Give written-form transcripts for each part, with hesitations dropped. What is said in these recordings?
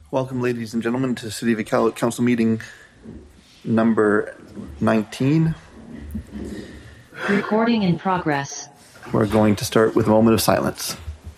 Welcome, ladies and gentlemen, to City of Iqaluit Council meeting number 19. Recording in progress. We're going to start with a moment of silence.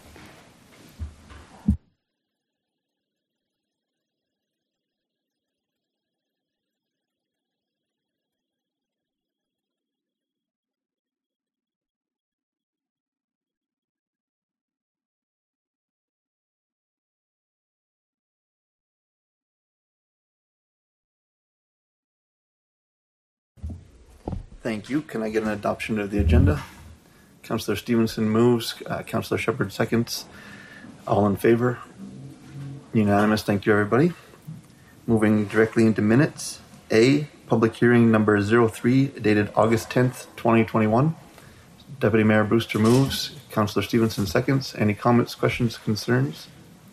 Thank you. Can I get an adoption of the agenda? Councillor Stevenson moves. Councillor Shepherd seconds. All in favor? Unanimous. Thank you, everybody. Moving directly into minutes. A, public hearing number 03, dated August 10th, 2021. Deputy Mayor Brewster moves. Councillor Stevenson seconds. Any comments, questions, concerns?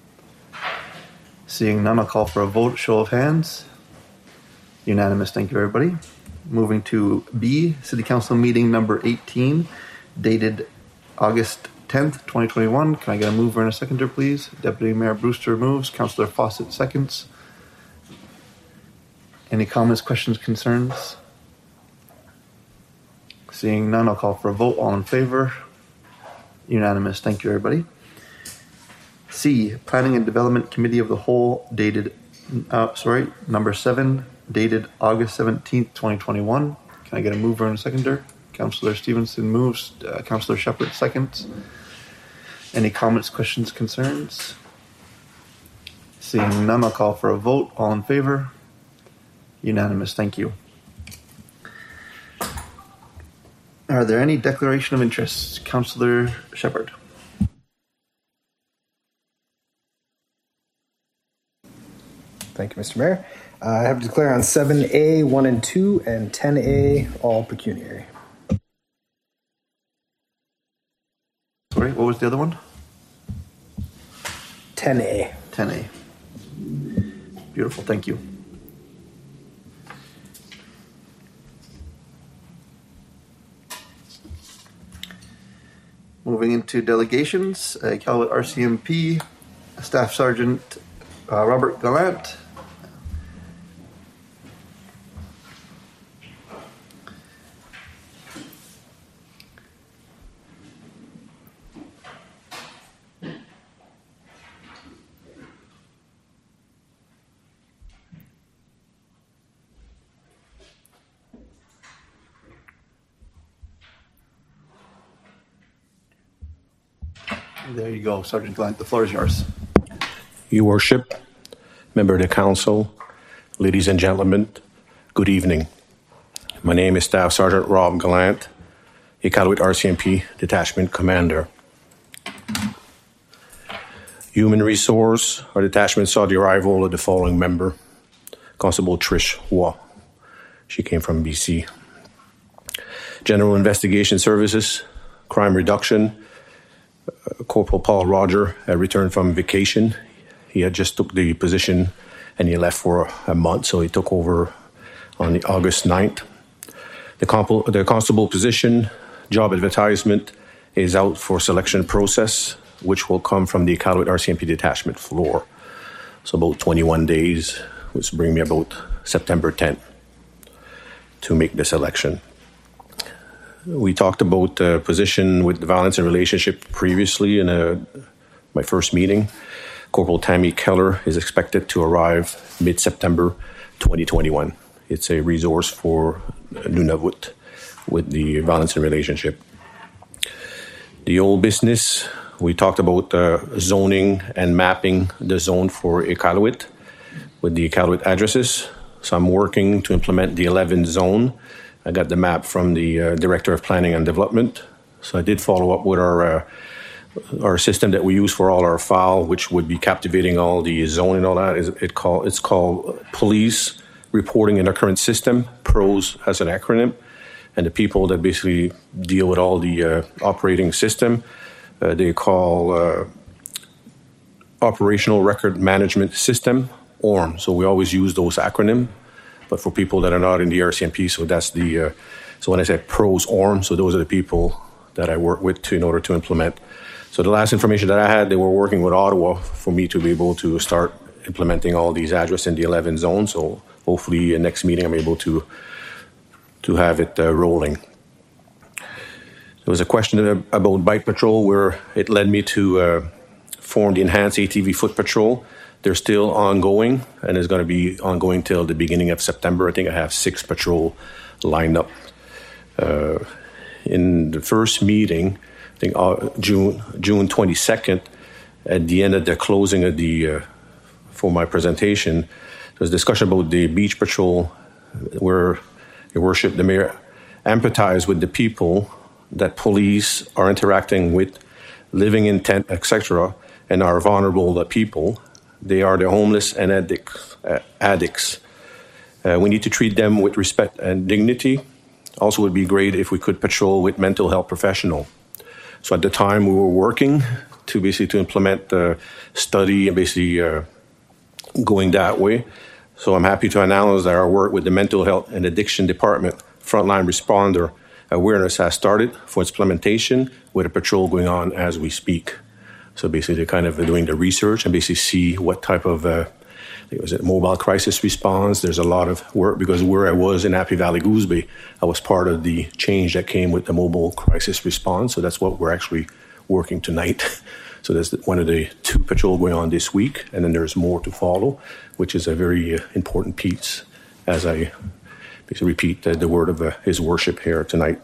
Seeing none, I'll call for a vote. Show of hands. Unanimous. Thank you, everybody. Moving to B, City Council meeting number 18, dated August 10th, 2021. Can I get a mover and a seconder, please? Deputy Mayor Brewster moves. Councillor Fawcett seconds. Any comments, questions, concerns? Seeing none, I'll call for a vote. All in favor? Unanimous. Thank you, everybody. C, Planning and Development Committee of the Whole, dated, number 7, dated August 17th, 2021. Can I get a mover and a seconder? Councillor Stevenson moves. Councillor Shepherd seconds. Any comments, questions, concerns? Seeing none, I'll call for a vote. All in favor? Unanimous. Thank you. Are there any declaration of interests? Councillor Shepherd. Thank you, Mr. Mayor. I have to declare on 7A, 1 and 2, and 10A, all pecuniary. Sorry, what was the other one? 10A. 10A. Beautiful, thank you. Moving into delegations, Iqaluit RCMP, Staff Sergeant Robert Gallant. There you go, Sergeant Gallant. The floor is yours. Your Worship, member of the Council, ladies and gentlemen, good evening. My name is Staff Sergeant Rob Gallant, Iqaluit RCMP Detachment Commander. Human Resource, our detachment saw the arrival of the following member, Constable Trish Waugh. She came from BC. General Investigation Services, Crime Reduction, Corporal Paul Roger had returned from vacation. He had just took the position and he left for a month, so he took over on the August 9th. The constable position, job advertisement, is out for selection process, which will come from the Iqaluit RCMP detachment floor. So about 21 days, which bring me about September 10th to make the selection. We talked about the position with the violence and relationship previously in my first meeting. Corporal Tammy Keller is expected to arrive mid-September 2021. It's a resource for Nunavut with the violence and relationship. The old business, we talked about zoning and mapping the zone for Iqaluit with the Iqaluit addresses. So I'm working to implement the 11th zone. I got the map from the Director of Planning and Development. So I did follow up with our system that we use for all our file, which would be captivating all the zone and all that. It's called Police Reporting in our Current System, PROS as an acronym. And the people that basically deal with all the operating system, they call Operational Record Management System, ORM. So we always use those acronyms. But for people that are not in the RCMP, so that's the, so when I say PROS ORM, so those are the people that I work with in order to implement. So the last information that I had, they were working with Ottawa for me to be able to start implementing all these addresses in the 11 zones. So hopefully next meeting I'm able to have it rolling. There was a question about bike patrol where it led me to form the enhanced ATV foot patrol. They're still ongoing, and it's going to be ongoing till the beginning of September. I think I have 6 patrol lined up. In the first meeting, I think June 22nd, at the end of the closing of the for my presentation, there was discussion about the beach patrol, where Your Worship, the Mayor empathized with the people that police are interacting with, living in tent, etc., and are vulnerable people. They are the homeless and addicts. We need to treat them with respect and dignity. Also, it would be great if we could patrol with mental health professional. So at the time, we were working to implement the study and going that way. So I'm happy to announce that our work with the Mental Health and Addiction Department Frontline Responder Awareness has started for its implementation, with a patrol going on as we speak. So basically, kind of doing the research and basically see what type of mobile crisis response. There's a lot of work, because where I was in Happy Valley Goose Bay, I was part of the change that came with the mobile crisis response. So that's what we're actually working tonight. So there's one of the 2 patrols going on this week, and then there's more to follow, which is a very important piece as I basically repeat the word of His Worship here tonight.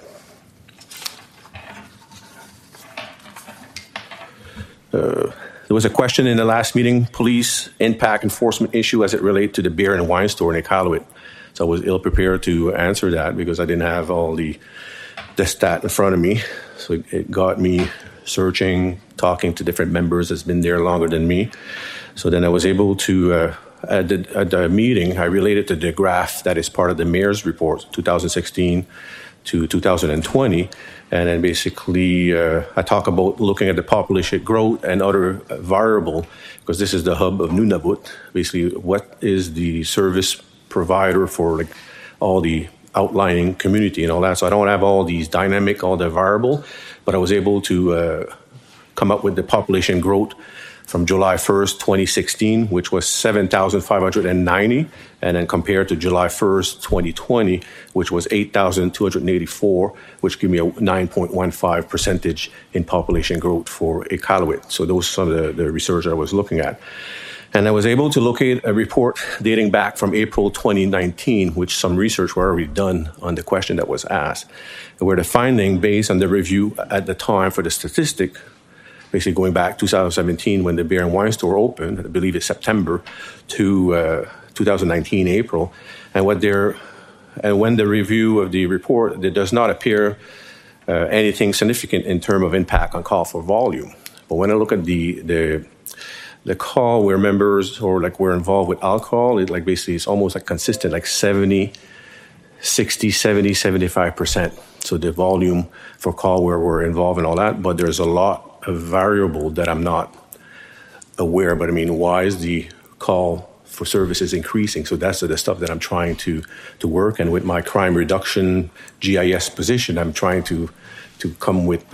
There was a question in the last meeting, police impact enforcement issue as it relates to the beer and wine store in Iqaluit. So I was ill prepared to answer that because I didn't have all the stat in front of me. So it got me searching, talking to different members that's been there longer than me. So then I was able to, at the meeting, I related to the graph that is part of the Mayor's report, 2016 to 2020. And then basically I talk about looking at the population growth and other variable, because this is the hub of Nunavut. Basically, what is the service provider for like all the outlying community and all that. So I don't have all these dynamic, all the variable, but I was able to come up with the population growth from July 1st, 2016, which was 7,590, and then compared to July 1st, 2020, which was 8,284, which gave me a 9.15% in population growth for Iqaluit. So those are some of the research I was looking at. And I was able to locate a report dating back from April 2019, which some research were already done on the question that was asked, where the finding based on the review at the time for the statistic, basically going back 2017 when the beer and wine store opened, I believe it's September, to 2019 April, and when the review of the report, there does not appear anything significant in terms of impact on call for volume. But when I look at the call where members or like we're involved with alcohol, it like basically it's almost like consistent, like 70, 60, 70, 75%. So the volume for call where we're involved in all that, but there's a lot of variable that I'm not aware. But I mean, why is the call for services increasing? So that's the stuff that I'm trying to work. And with my crime reduction GIS position, I'm trying to come with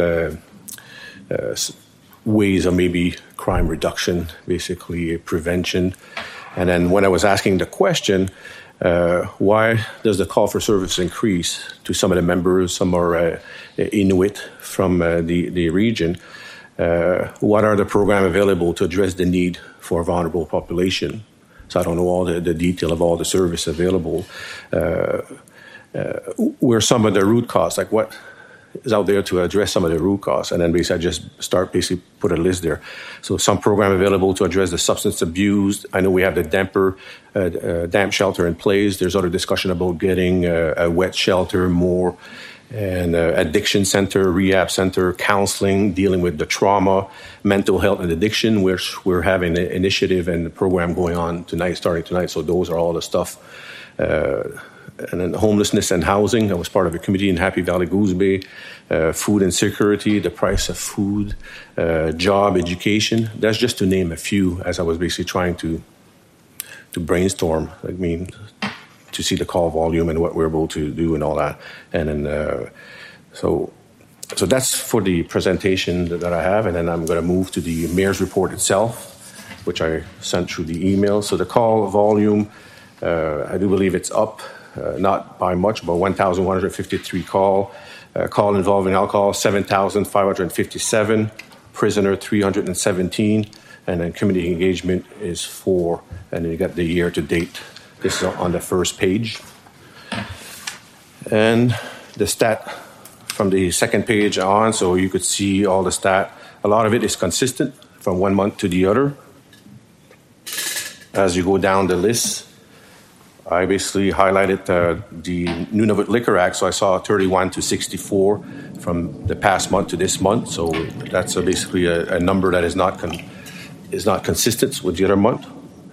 ways of maybe crime reduction, basically prevention. And then when I was asking the question, why does the call for service increase to some of the members? Some are Inuit from the region. What are the programs available to address the need for a vulnerable population? So I don't know all the detail of all the service available. Where some of the root cause, like what is out there to address some of the root cause, and then basically I just put a list there. So some program available to address the substance abuse. I know we have the damp shelter in place. There's other discussion about getting a wet shelter more, and addiction center, rehab center, counseling, dealing with the trauma, mental health and addiction, which we're having an initiative and the program going on starting tonight. So those are all the stuff. And then homelessness and housing. I was part of a committee in Happy Valley Goose Bay. Food insecurity, the price of food, job, education. That's just to name a few, as I was basically trying to brainstorm. I mean, to see the call volume and what we're able to do and all that. And then, so that's for the presentation that I have. And then I'm going to move to the Mayor's report itself. which I sent through the email. So the call volume, I do believe it's up, not by much, but 1,153 call involving alcohol, 7,557, prisoner 317, and then community engagement is 4, and then you got the year to date. This is on the first page. And the stat from the second page on, so you could see all the stat. A lot of it is consistent from one month to the other. As you go down the list, I basically highlighted the Nunavut Liquor Act, so I saw 31 to 64 from the past month to this month. So that's basically a number that is not consistent with the other month.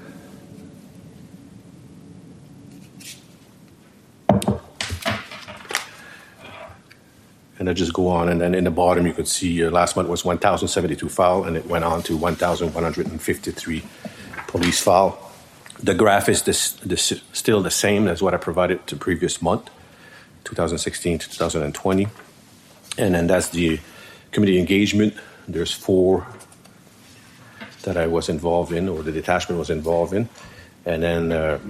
And I just go on, and then in the bottom you could see last month was 1,072 file, and it went on to 1,153 police file. The graph is still the same as what I provided to previous month, 2016 to 2020. And then that's the community engagement. There's 4 that I was involved in, or the detachment was involved in. And then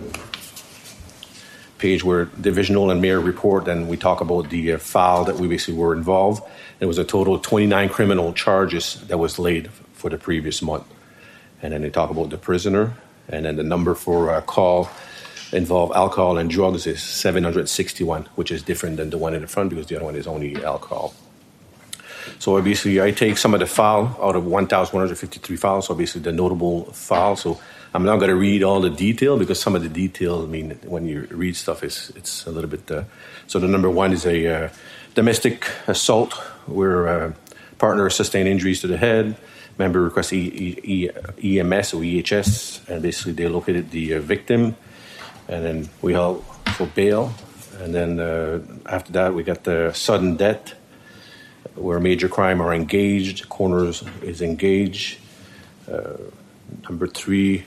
page where divisional and mayor report, and we talk about the file that we basically were involved. There was a total of 29 criminal charges that was laid for the previous month. And then they talk about the prisoner, and then the number for call involved alcohol and drugs is 761, which is different than the one in the front because the other one is only alcohol. So obviously I take some of the file out of 1,153 files, so basically the notable file. So I'm not going to read all the detail because some of the detail, I mean, when you read stuff, it's a little bit... So the number 1 is a domestic assault where partner sustained injuries to the head, member requests EMS or EHS, and basically they located the victim, and then we held for bail. And then after that, we got the sudden death, where major crime are engaged, coroners is engaged. Number 3,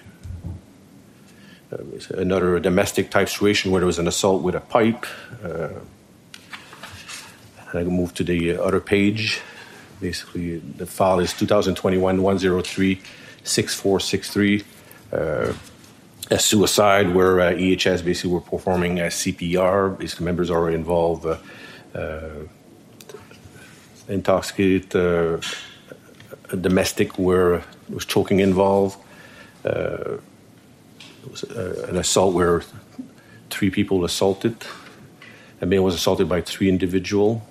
another domestic type situation where there was an assault with a pipe. And I move to the other page. Basically, the file is 2021-103-6463. A suicide where EHS basically were performing CPR. Basically, members are involved. Intoxicated, a domestic where there was choking involved. There was an assault where 3 people assaulted. A male was assaulted by 3 individuals.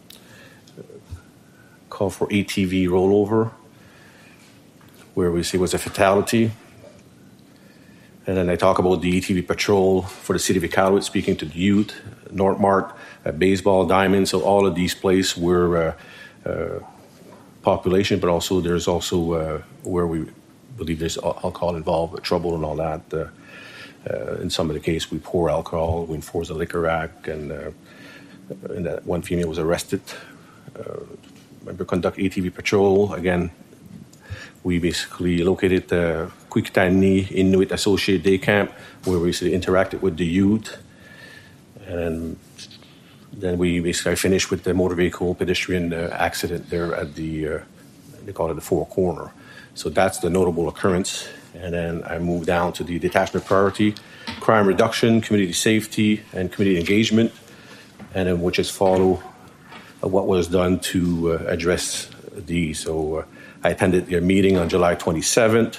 Call for ATV rollover, where we see was a fatality. And then I talk about the ATV patrol for the city of Iqaluit, speaking to the youth, Northmart, baseball, diamond. So all of these places were population, but also there's also where we believe there's alcohol involved, trouble and all that. In some of the case, we pour alcohol, we enforce the Liquor Act, and that one female was arrested. Remember, conduct ATV patrol. Again, we basically located the Quiktani Inuit Associate Day Camp, where we basically interacted with the youth. And then we basically finished with the motor vehicle pedestrian accident there at the, they call it the Four Corner. So that's the notable occurrence. And then I moved down to the detachment priority, crime reduction, community safety, and community engagement, and then which is follow what was done to address these. So I attended their meeting on July 27th.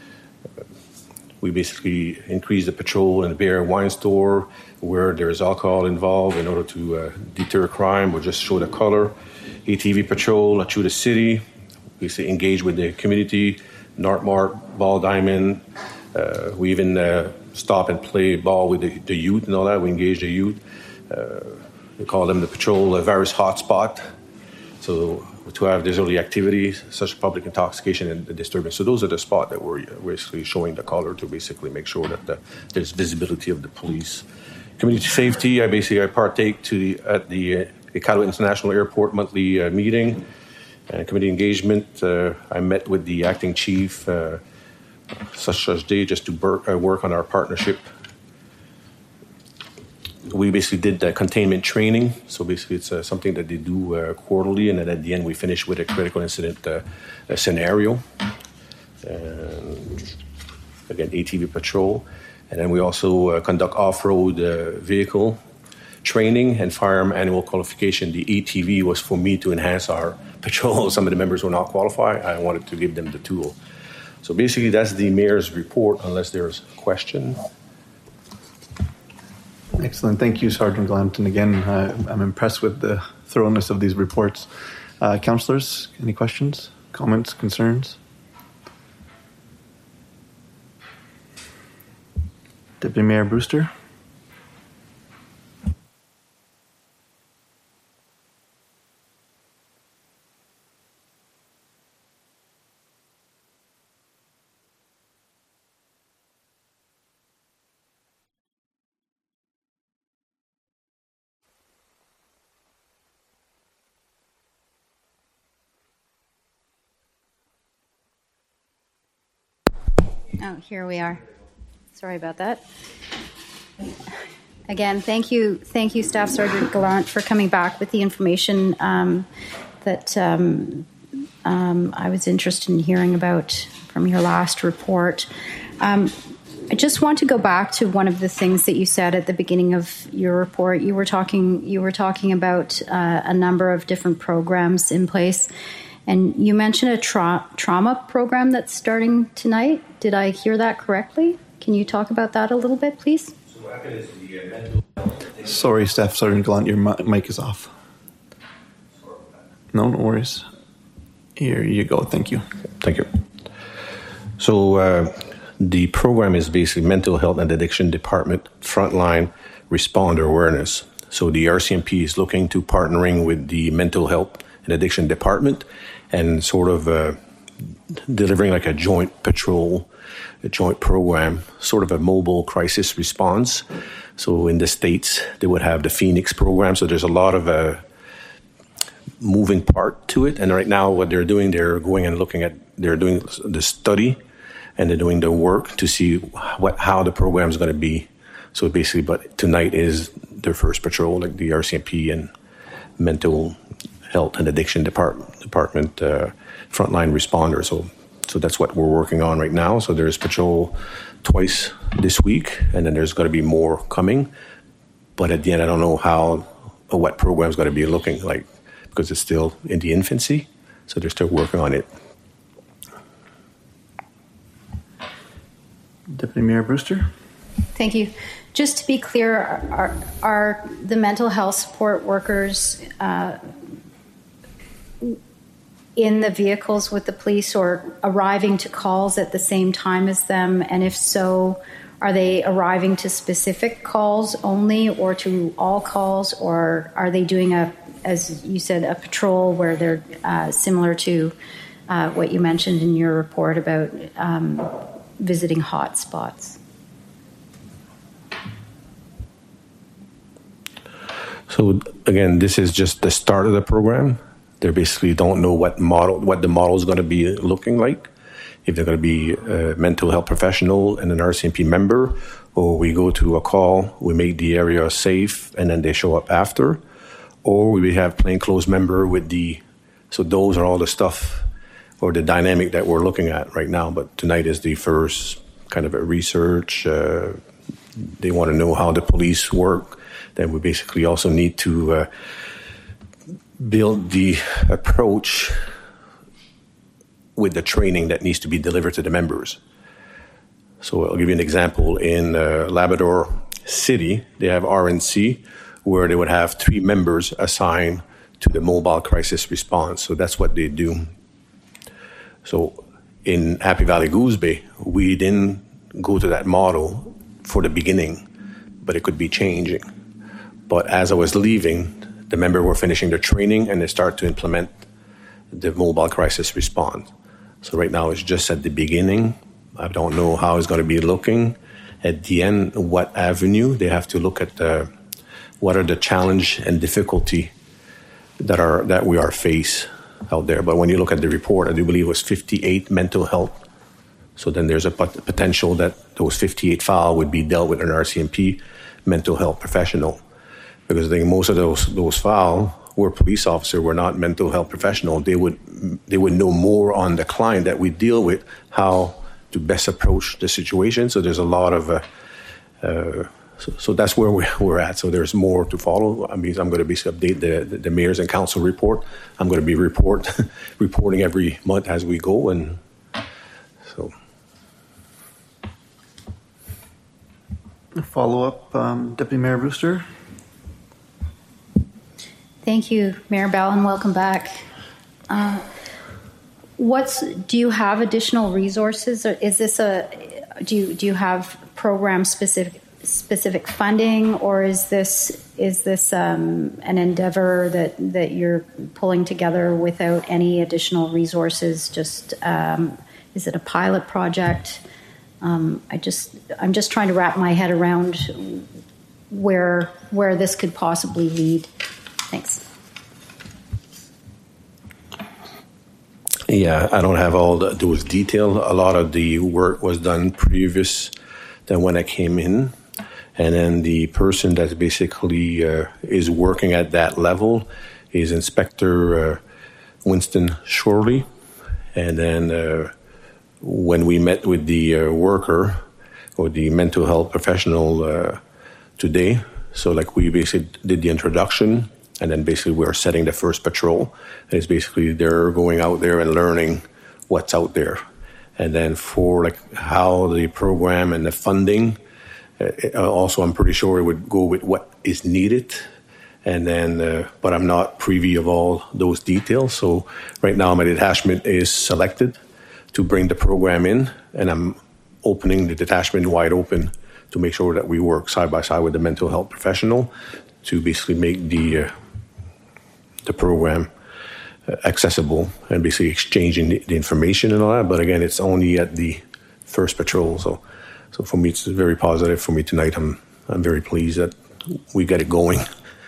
We basically increased the patrol in the beer and wine store where there is alcohol involved in order to deter crime or just show the color. ATV patrol through the city. We engage with the community, Northmart, Ball Diamond. We even stop and play ball with the youth and all that. We engage the youth. We call them the patrol virus hotspot. So to have disorderly activities, such as public intoxication and disturbance. So those are the spots that we're basically showing the color to basically make sure that there's visibility of the police. Community safety, I partake at the Iqaluit International Airport monthly meeting. And community engagement, I met with the acting chief such day just to work on our partnership. We basically did the containment training. So basically it's something that they do quarterly. And then at the end, we finish with a critical incident scenario. and again, ATV patrol. And then we also conduct off-road vehicle training and firearm annual qualification. The ATV was for me to enhance our patrol. Some of the members were not qualified. I wanted to give them the tool. So basically, that's the mayor's report, unless there's a question. Excellent. Thank you, Sergeant Glanton. Again, I'm impressed with the thoroughness of these reports. Councillors, any questions, comments, concerns? Deputy Mayor Brewster? Oh, here we are. Sorry about that. Again, thank you, Staff Sergeant Gallant, for coming back with the information that I was interested in hearing about from your last report. I just want to go back to one of the things that you said at the beginning of your report. You were talking about a number of different programs in place. And you mentioned a trauma program that's starting tonight. Did I hear that correctly? Can you talk about that a little bit, please? Sorry, Staff Sergeant Gallant, your mic is off. No worries. Here you go. Thank you. Thank you. So the program is basically Mental Health and Addiction Department Frontline Responder Awareness. So the RCMP is looking to partnering with the Mental Health and Addiction Department and sort of delivering like a joint patrol, a joint program, sort of a mobile crisis response. So in the States, they would have the Phoenix program. So there's a lot of moving part to it. And right now what they're doing, they're going and looking at, they're doing the study and they're doing the work to see how the program is going to be. So basically, but tonight is their first patrol, like the RCMP and Mental Health and Addiction Department frontline responder. So that's what we're working on right now. So there's patrol twice this week, and then there's going to be more coming. But at the end, I don't know how or what program's going to be looking like because it's still in the infancy. So they're still working on it. Deputy Mayor Brewster? Thank you. Just to be clear, are the mental health support workers in the vehicles with the police or arriving to calls at the same time as them? And if so, are they arriving to specific calls only or to all calls? Or are they doing as you said, a patrol where they're similar to what you mentioned in your report about visiting hot spots? So again, this is just the start of the program. They basically don't know what the model is going to be looking like. If they're going to be a mental health professional and an RCMP member, or we go to a call, we make the area safe, and then they show up after, or we have plainclothes member with the. So those are all the stuff or the dynamic that we're looking at right now. But tonight is the first kind of a research. They want to know how the police work. Then we basically also need to build the approach with the training that needs to be delivered to the members. So I'll give you an example. In Labrador City, they have RNC, where they would have 3 members assigned to the mobile crisis response. So that's what they do. So in Happy Valley Goose Bay, we didn't go to that model for the beginning, but it could be changing. But as I was leaving, the members were finishing their training and they start to implement the mobile crisis response. So right now it's just at the beginning. I don't know how it's going to be looking. At the end, what avenue they have to look at what are the challenge and difficulty that we are faced out there. But when you look at the report, I do believe it was 58 mental health. So then there's a potential that those 58 files would be dealt with an RCMP mental health professional. Because I think most of those files we're police officer, we're not mental health professional. They would know more on the client that we deal with, how to best approach the situation. So there's a lot of so that's where we're at. So there's more to follow. I mean, I'm going to basically update the mayor's and council report. I'm going to be reporting every month as we go, and so. A follow-up, Deputy Mayor Brewster. Thank you, Mayor Bell, and welcome back. Do you have additional resources? Or is this do you have program specific funding, or is this an endeavor that you're pulling together without any additional resources? Just is it a pilot project? I'm just trying to wrap my head around where this could possibly lead. Thanks. Yeah, I don't have all those details. A lot of the work was done previous than when I came in. And then the person that basically is working at that level is Inspector Winston Shorley. And then when we met with the worker or the mental health professional today, so like we basically did the introduction, and then basically we're setting the first patrol. And it's basically they're going out there and learning what's out there. And then for like how the program and the funding, also I'm pretty sure it would go with what is needed. And then, but I'm not privy of all those details. So right now my detachment is selected to bring the program in, and I'm opening the detachment wide open to make sure that we work side by side with the mental health professional to basically make the program accessible and basically exchanging the information and all that. But again, it's only at the first patrol. So for me, it's very positive. For me tonight, I'm very pleased that we get it going.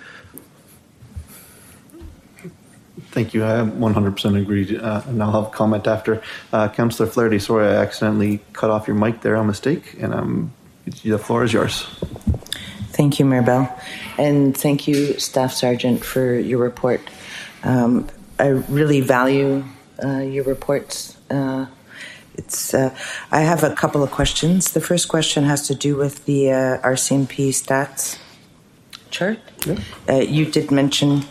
Thank you. I 100% agree, and I'll have a comment after. Councillor Flaherty, sorry I accidentally cut off your mic there on mistake, and the floor is yours. Thank you, Mayor Bell, and thank you, Staff Sergeant, for your report. I really value your reports. I have a couple of questions. The first question has to do with the RCMP stats chart. Yeah. You did mention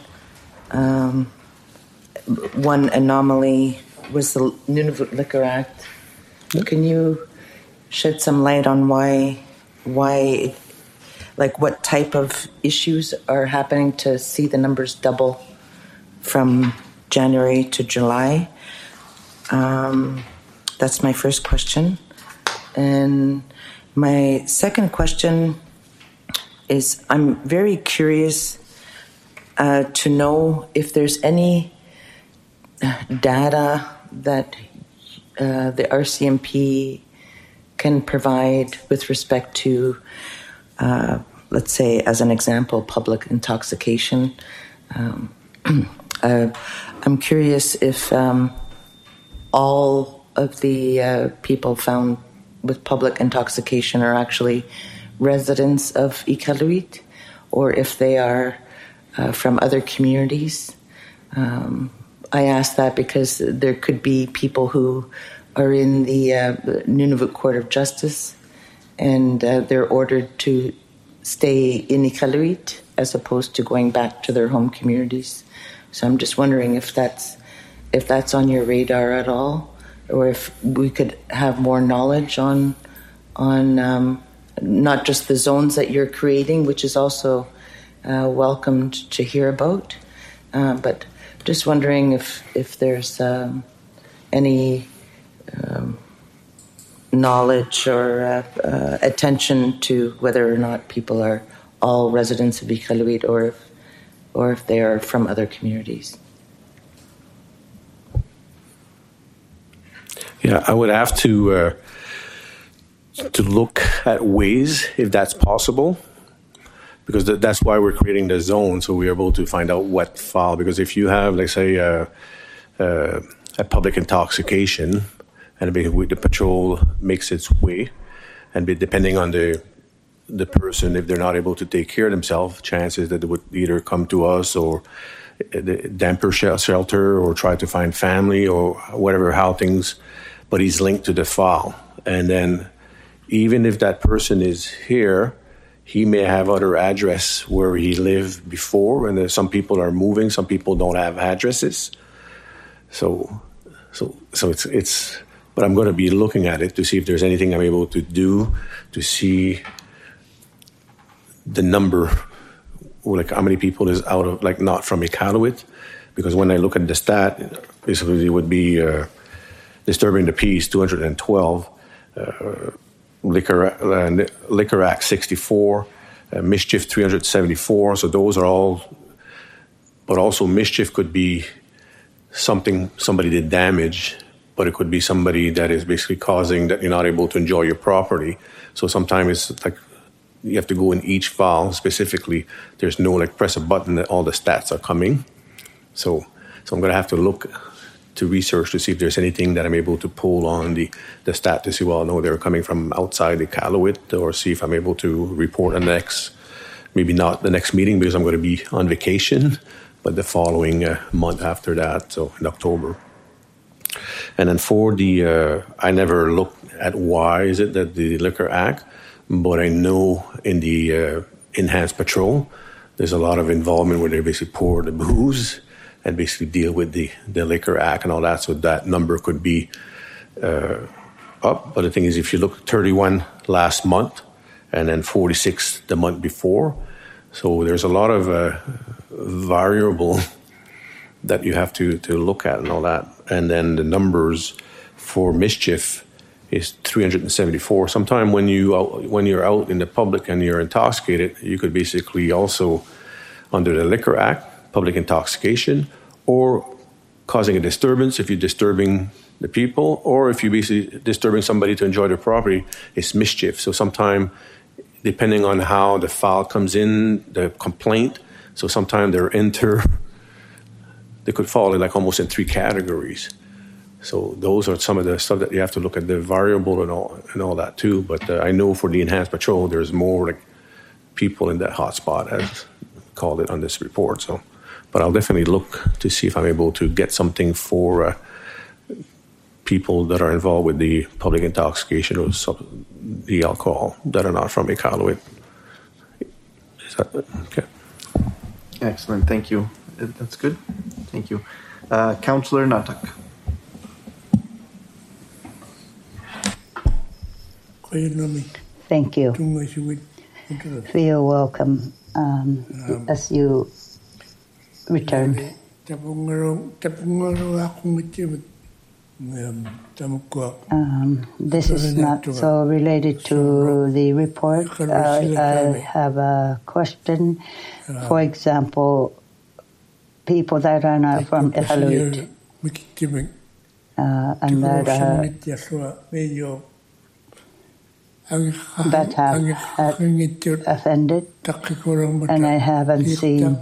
one anomaly was the Nunavut Liquor Act. Yep. Can you shed some light on why, like what type of issues are happening to see the numbers double from January to July? That's my first question. And my second question is I'm very curious to know if there's any data that the RCMP can provide with respect to, let's say, as an example, public intoxication. I'm curious if all of the people found with public intoxication are actually residents of Iqaluit, or if they are from other communities. I ask that because there could be people who are in the Nunavut Court of Justice and they're ordered to stay in Iqaluit as opposed to going back to their home communities. So I'm just wondering if that's on your radar at all, or if we could have more knowledge on not just the zones that you're creating, which is also welcomed to hear about, but just wondering if there's any knowledge or attention to whether or not people are all residents of Iqaluit or if they are from other communities. Yeah, I would have to look at ways if that's possible, because that's why we're creating the zone, so we're able to find out what file. Because if you have, let's say, a public intoxication, and the patrol makes its way, and depending on the the person, if they're not able to take care of themselves, chances that they would either come to us or the damper shelter or try to find family or whatever, how things, but he's linked to the file. And then even if that person is here, he may have other address where he lived before, and some people are moving, some people don't have addresses. So it's. But I'm going to be looking at it to see if there's anything I'm able to do to see the number, or like how many people is out of, like, not from Iqaluit, because when I look at the stat, basically it would be disturbing the peace 212. Liquor Act 64, mischief 374. So those are all, but also mischief could be somebody did damage, but it could be somebody that is basically causing that you're not able to enjoy your property. So sometimes it's like you have to go in each file specifically. There's no like press a button that all the stats are coming. So I'm going to have to look to research to see if there's anything that I'm able to pull on the stat to see, well, no, they're coming from outside the Iqaluit, or see if I'm able to report maybe not the next meeting because I'm going to be on vacation, but the following month after that, so in October. And then for the, I never looked at why is it that the Liquor Act, but I know in the enhanced patrol, there's a lot of involvement where they basically pour the booze and basically deal with the Liquor Act and all that. So that number could be up. But the thing is, if you look 31 last month and then 46 the month before, so there's a lot of variable that you have to look at and all that. And then the numbers for mischief is 374. Sometimes when you're out in the public and you're intoxicated, you could basically also, under the Liquor Act, public intoxication, or causing a disturbance if you're disturbing the people, or if you're basically disturbing somebody to enjoy their property, it's mischief. So sometimes, depending on how the file comes in, the complaint, so sometimes they could fall in like almost in 3 categories. So those are some of the stuff that you have to look at, the variable and all that too. But I know for the enhanced patrol, there's more like people in that hotspot, as called it on this report. So, but I'll definitely look to see if I'm able to get something for people that are involved with the public intoxication or the alcohol that are not from Iqaluit. Is that okay? Excellent. Thank you. That's good. Thank you. Councillor Natak. Thank you. Feel welcome as you return. This is not so related to the report. I have a question. For example, people that are not from Iqaluit and that have offended, and I haven't seen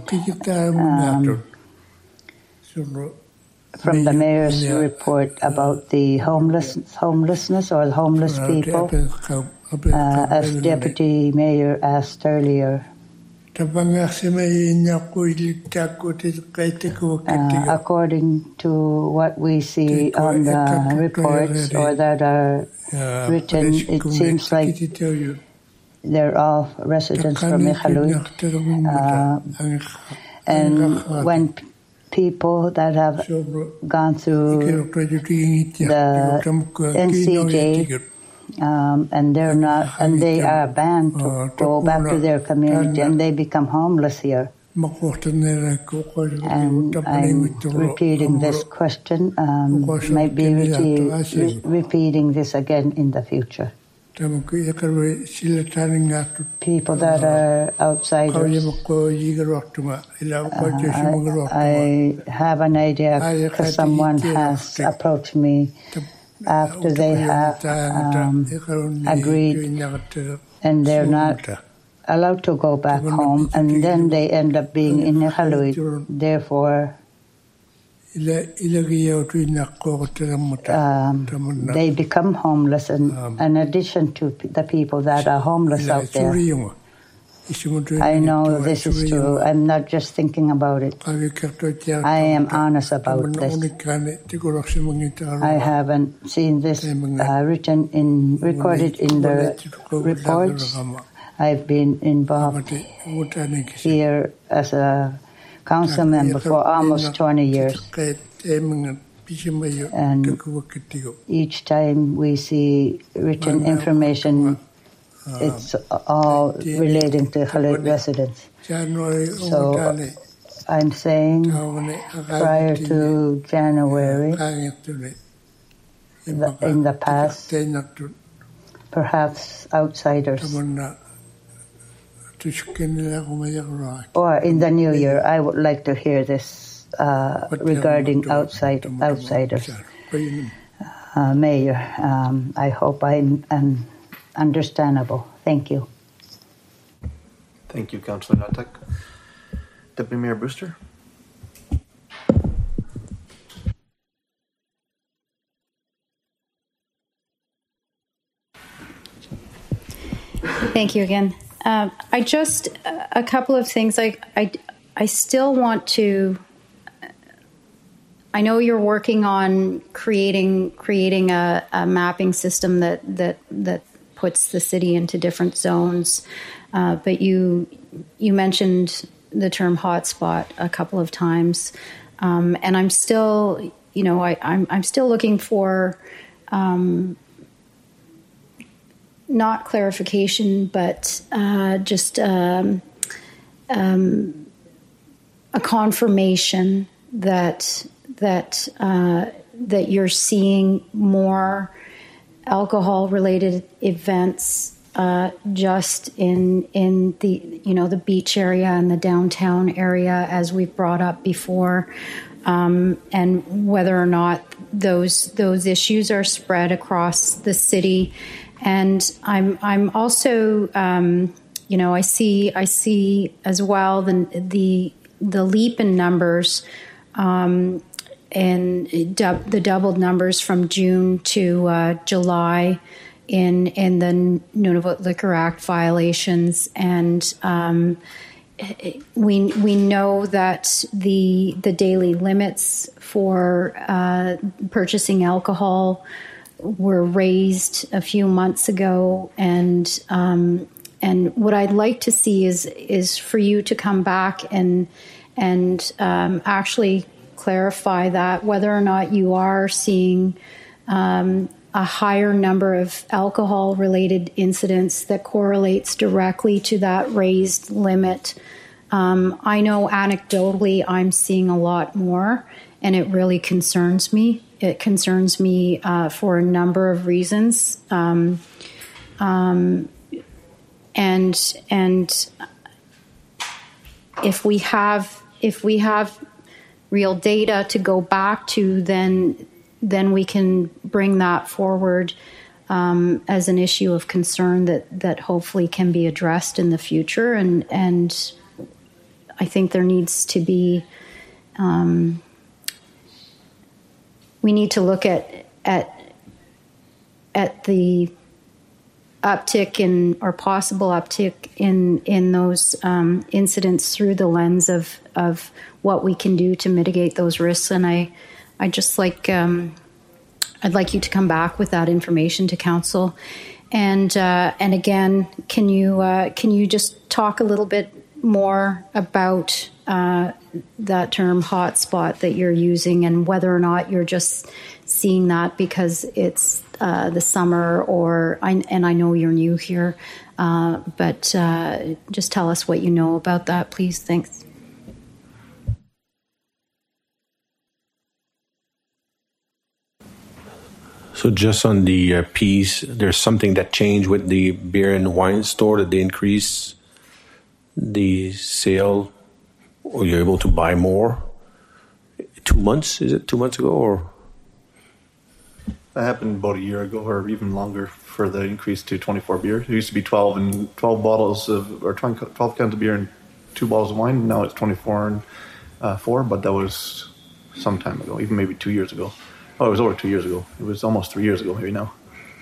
from the mayor's report about the homelessness or the homeless people, as Deputy Mayor asked earlier. According to what we see on the reports or that are written, it seems like they're all residents from Iqaluit. And when people that have gone through the NCJ and they're not, and they are banned to go back to their community, and they become homeless here. And I'm repeating this question, might be repeating this again in the future. People that are outsiders. I have an idea because someone has approached me after they have agreed and they're not allowed to go back home, and then they end up being in Iqaluit. Therefore, they become homeless, and in addition to the people that are homeless out there. I know this is true. I'm not just thinking about it. I am honest about this. I haven't seen this recorded in the reports. I've been involved here as a council member for almost 20 years. And each time we see written information, it's all relating to Khalid residents. So I'm saying prior to January, in the past, perhaps outsiders, or in the new year, I would like to hear this regarding outsiders. Mayor, I hope I'm understandable. Thank you. Thank you, Councillor Natak. Deputy Mayor Brewster. Thank you again. I just a couple of things. I still want to. I know you're working on creating a mapping system that puts the city into different zones, but you mentioned the term hotspot a couple of times, and I'm still, I'm still looking for not clarification, but just a confirmation that you're seeing more alcohol-related events just in the the beach area and the downtown area, as we've brought up before, and whether or not those issues are spread across the city. And I'm also I see as well the leap in numbers. And the doubled numbers from June to July in the Nunavut Liquor Act violations, and we know that the daily limits for purchasing alcohol were raised a few months ago, and what I'd like to see is for you to come back and actually clarify that, whether or not you are seeing a higher number of alcohol-related incidents that correlates directly to that raised limit. I know anecdotally I'm seeing a lot more, and it really concerns me. It concerns me for a number of reasons, and if we have real data to go back to, then we can bring that forward as an issue of concern that hopefully can be addressed in the future. And I think there needs to be we need to look at the uptick or possible uptick in those incidents through the lens of what we can do to mitigate those risks. And I just like I'd like you to come back with that information to council. And again, can you just talk a little bit more about that term hotspot that you're using, and whether or not you're just seeing that because it's the summer, and I know you're new here, but just tell us what you know about that, please. Thanks. So just on the piece, there's something that changed with the beer and wine store, that they increase the sale, or you're able to buy more. 2 months, is it 2 months ago, or? That happened about a year ago, or even longer, for the increase to 24 beer. It used to be 12 bottles of, or 12 cans of beer and 2 bottles of wine. Now it's 24 and 4, but that was some time ago, even maybe 2 years ago. Oh, it was over 2 years ago. It was almost 3 years ago, maybe now.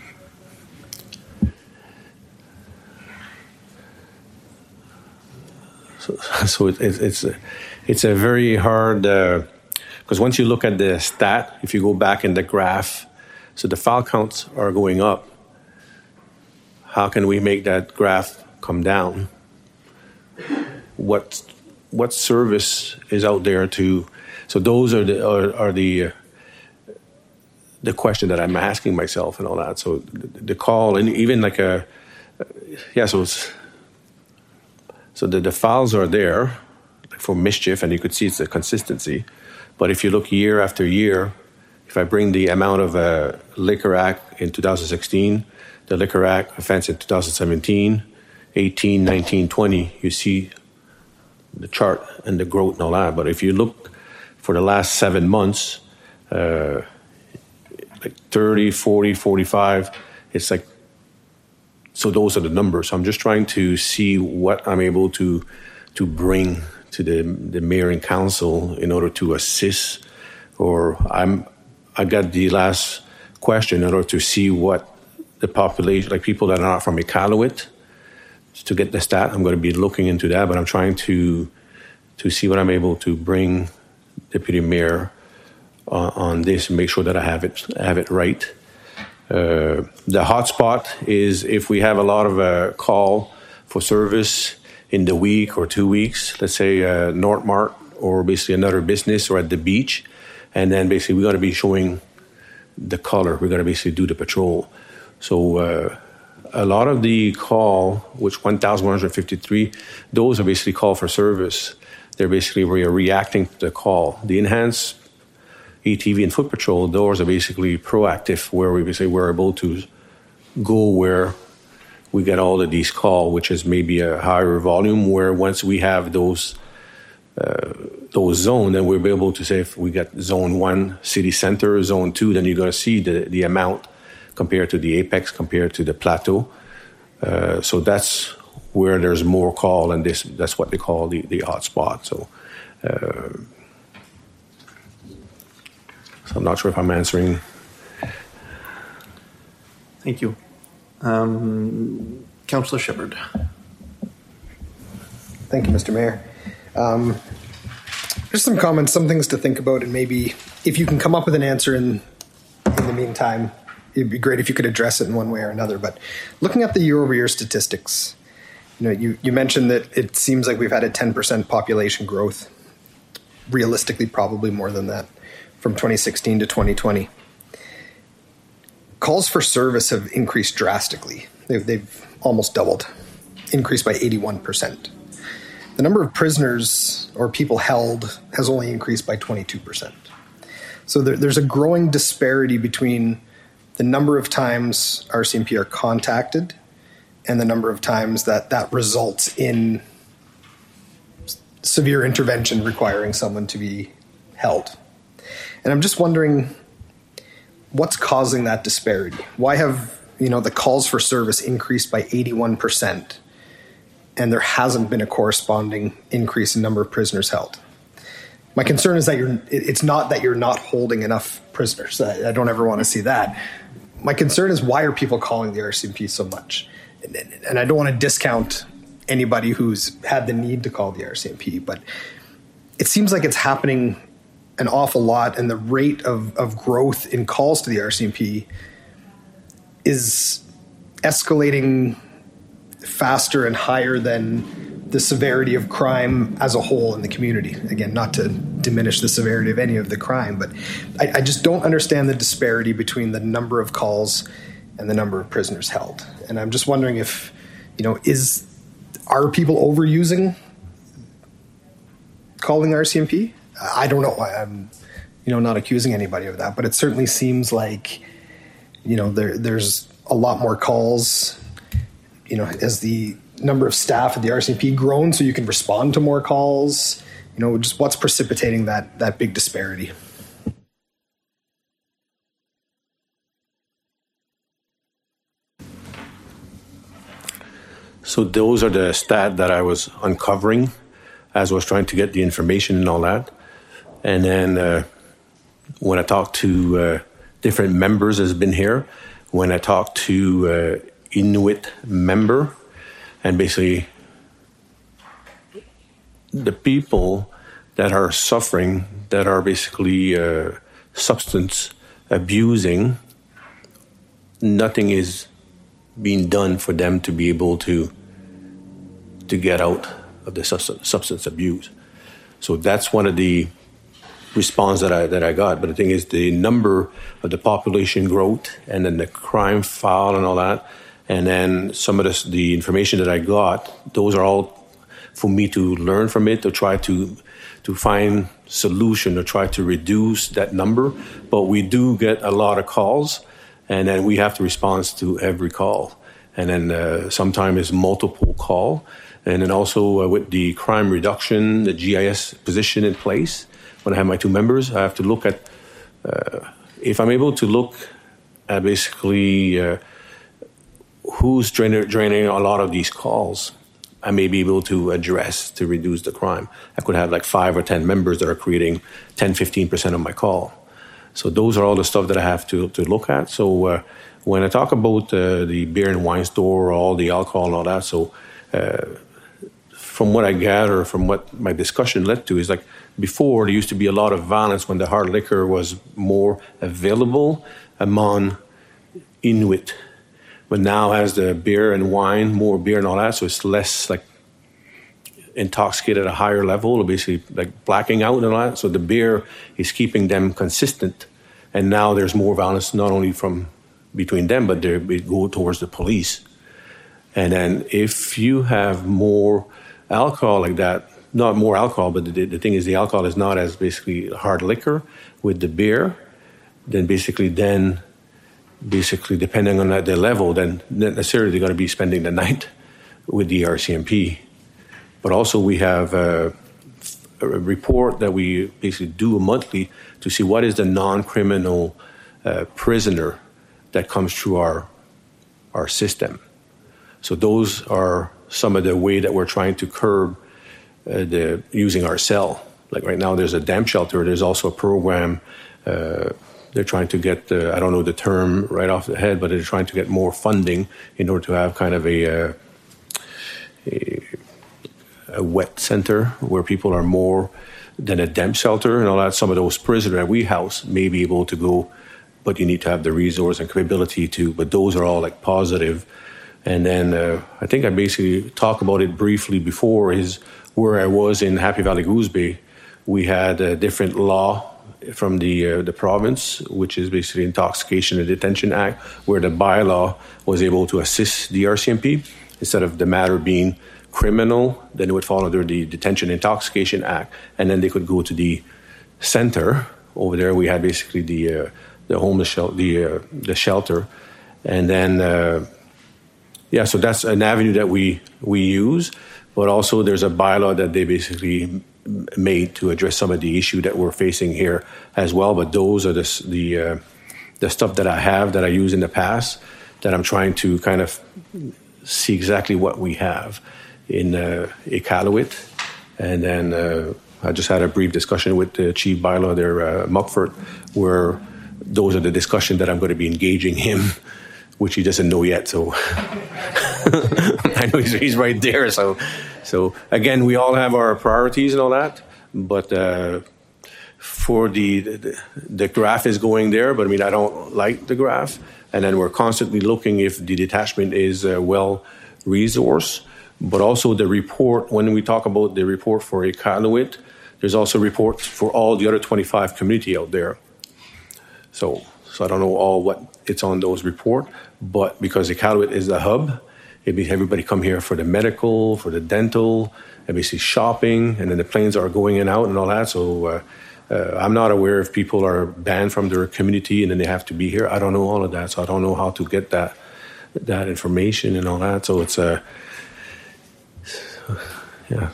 So it's a very hard, because once you look at the stat, if you go back in the graph, so the file counts are going up. How can we make that graph come down? What service is out there to? So those are the question that I'm asking myself and all that. So the call, and even like so the files are there for mischief, and you could see it's a consistency. But if you look year after year, if I bring the amount of Liquor Act in 2016, the Liquor Act offense in 2017, 18, 19, 20, you see the chart and the growth and all that. But if you look for the last 7 months, like 30, 40, 45, it's like, so those are the numbers. So I'm just trying to see what I'm able to bring to the mayor and council in order to assist. Or I got the last question in order to see what the population, like people that are not from Iqaluit, to get the stat. I'm going to be looking into that, but I'm trying to see what I'm able to bring Deputy Mayor on this and make sure that I have it right. The hotspot is if we have a lot of call for service in the week or 2 weeks, let's say Northmart or basically another business or at the beach, and then basically we're going to be showing the color. We're going to basically do the patrol. So a lot of the call, which 1,153, those are basically call for service. They're basically reacting to the call. The enhanced ATV and foot patrol, those are basically proactive, where we basically we're able to go where we get all of these calls, which is maybe a higher volume, where once we have those zones, then we'll be able to say if we get zone 1, city center, zone 2, then you're going to see the amount compared to the apex, compared to the plateau. So that's where there's more call, and that's what they call the hotspot. So I'm not sure if I'm answering. Thank you. Councillor Shepherd. Thank you, Mr. Mayor. Just some comments, some things to think about, and maybe if you can come up with an answer in the meantime, it'd be great if you could address it in one way or another. But looking at the year-over-year statistics, you mentioned that it seems like we've had a 10% population growth. Realistically, probably more than that from 2016 to 2020. Calls for service have increased drastically. They've almost doubled, increased by 81%. The number of prisoners or people held has only increased by 22%. So there's a growing disparity between the number of times RCMP are contacted and the number of times that results in severe intervention requiring someone to be held. And I'm just wondering, what's causing that disparity? Why have the calls for service increased by 81%, and there hasn't been a corresponding increase in number of prisoners held? My concern is that it's not that you're not holding enough prisoners. I don't ever want to see that. My concern is, why are people calling the RCMP so much? And I don't want to discount anybody who's had the need to call the RCMP, but it seems like it's happening an awful lot, and the rate of growth in calls to the RCMP is escalating faster and higher than the severity of crime as a whole in the community. Again, not to diminish the severity of any of the crime, but I just don't understand the disparity between the number of calls and the number of prisoners held. And I'm just wondering if, are people overusing calling RCMP? I don't know. I'm, not accusing anybody of that, but it certainly seems like, there's a lot more calls, as the number of staff at the RCMP grown, so you can respond to more calls. Just what's precipitating that big disparity? So those are the stats that I was uncovering as I was trying to get the information and all that. And then when I talk to different members that's been here, when I talk to Inuit member, and basically the people that are suffering, that are basically substance abusing, nothing is being done for them to be able to get out of the substance abuse. So that's one of the response that I got. But the thing is, the number of the population growth and then the crime file and all that, and then some of the information that I got, those are all for me to learn from it, to try to find solution, to try to reduce that number. But we do get a lot of calls, and then we have to respond to every call. And then sometimes it's multiple call. And then also with the crime reduction, the GIS position in place, when I have my two members, I have to look at, if I'm able to look at basically who's draining a lot of these calls, I may be able to address to reduce the crime. I could have like 5 or 10 members that are creating 10, 15% of my call. So those are all the stuff that I have to look at. So when I talk about the beer and wine store, all the alcohol and all that, so from what I gather, from what my discussion led to, is like before there used to be a lot of violence when the hard liquor was more available among Inuit. But now as the beer and wine, more beer and all that, so it's less like intoxicated at a higher level, or basically like blacking out and all that. So the beer is keeping them consistent. And now there's more violence, not only from between them, but they go towards the police. And then if you have more alcohol like that, not more alcohol, but the thing is the alcohol is not as basically hard liquor with the beer, then basically depending on the level, then not necessarily they're going to be spending the night with the RCMP. But also we have a report that we basically do monthly to see what is the non-criminal prisoner that comes through our system. So those are some of the way that we're trying to curb using our cell. Like right now there's a damp shelter. There's also a program. They're trying to get, I don't know the term right off the head, but they're trying to get more funding in order to have kind of a wet center where people are more than a damp shelter and all that. Some of those prisoners that we house may be able to go, but you need to have the resource and capability to, but those are all like positive. And then I think I basically talked about it briefly before, is where I was in Happy Valley Goose Bay. We had a different law from the province, which is basically Intoxication and Detention Act, where the bylaw was able to assist the RCMP. Instead of the matter being criminal, then it would fall under the Detention Intoxication Act, and then they could go to the center. Over there we had basically the homeless shelter, the shelter, and then so that's an avenue that we use. But also there's a bylaw that they basically made to address some of the issue that we're facing here as well. But those are the stuff that I have, that I used in the past, that I'm trying to kind of see exactly what we have in Iqaluit. And then I just had a brief discussion with the chief bylaw there, Muckford, where those are the discussion that I'm going to be engaging him, which he doesn't know yet. So I know he's right there. So again, we all have our priorities and all that, but for the graph is going there, but I mean, I don't like the graph. And then we're constantly looking if the detachment is well resourced, but also the report, when we talk about the report for Iqaluit, there's also reports for all the other 25 community out there. So I don't know all what it's on those report, but because Iqaluit is the hub, everybody come here for the medical, for the dental, and basically shopping, and then the planes are going in and out and all that. So I'm not aware if people are banned from their community and then they have to be here. I don't know all of that, so I don't know how to get that information and all that. So it's yeah.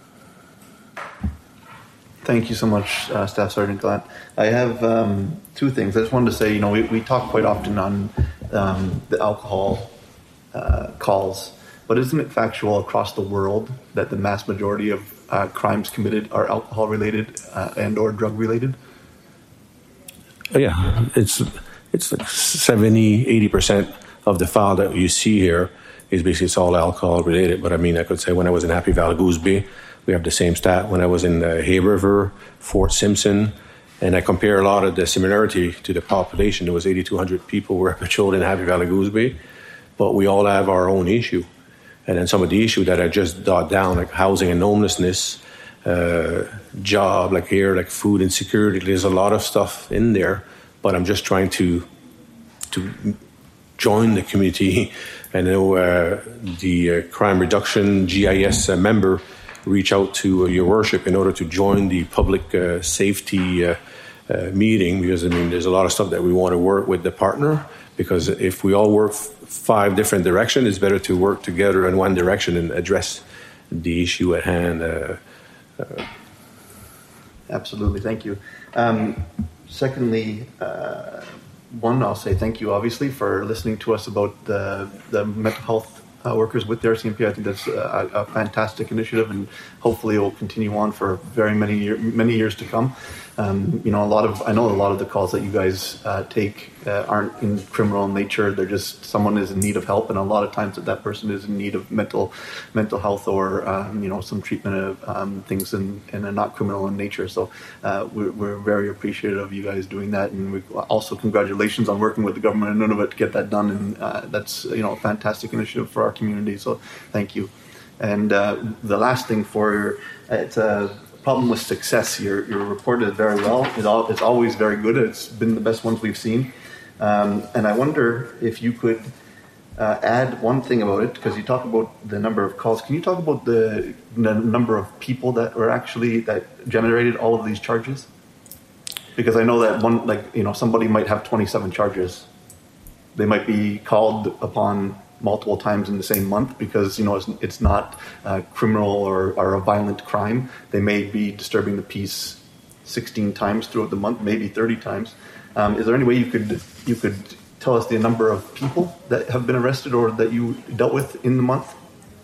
Thank you so much, Staff Sergeant Gallant. I have two things. I just wanted to say, we talk quite often on the alcohol calls, but isn't it factual across the world that the mass majority of crimes committed are alcohol-related and or drug-related? Yeah, it's like 70-80% of the file that you see here is basically it's all alcohol related. But I mean, I could say when I was in Happy Valley Goose Bay, we have the same stat. When I was in Hay River, Fort Simpson, and I compare a lot of the similarity to the population. There was 8,200 people were patrolled in Happy Valley Goose Bay, but we all have our own issue. And then some of the issue that I just jot down, like housing and homelessness, job, like here, like food insecurity. There's a lot of stuff in there, but I'm just trying to join the community. I know the crime reduction GIS member reach out to your worship in order to join the public safety meeting, because I mean there's a lot of stuff that we want to work with the partner, because if we all work 5 different directions, it's better to work together in one direction and address the issue at hand. Absolutely, thank you. Secondly, one, I'll say thank you, obviously, for listening to us about the mental health workers with the RCMP. I think that's a fantastic initiative, and hopefully it will continue on for very many years to come. I know a lot of the calls that you guys take aren't in criminal nature. They're just someone is in need of help, and a lot of times that person is in need of mental health or some treatment of things and are not criminal in nature. So we're very appreciative of you guys doing that, and we also congratulations on working with the government of Nunavut to get that done. And that's a fantastic initiative for our community. So thank you. And the last thing it's a problem with success. Your report is very well. It's always very good. It's been the best ones we've seen. And I wonder if you could add one thing about it, because you talk about the number of calls. Can you talk about the number of people that generated all of these charges? Because I know that somebody might have 27 charges. They might be called upon multiple times in the same month because it's not criminal or a violent crime. They may be disturbing the peace 16 times throughout the month, maybe 30 times. Is there any way you could tell us the number of people that have been arrested or that you dealt with in the month?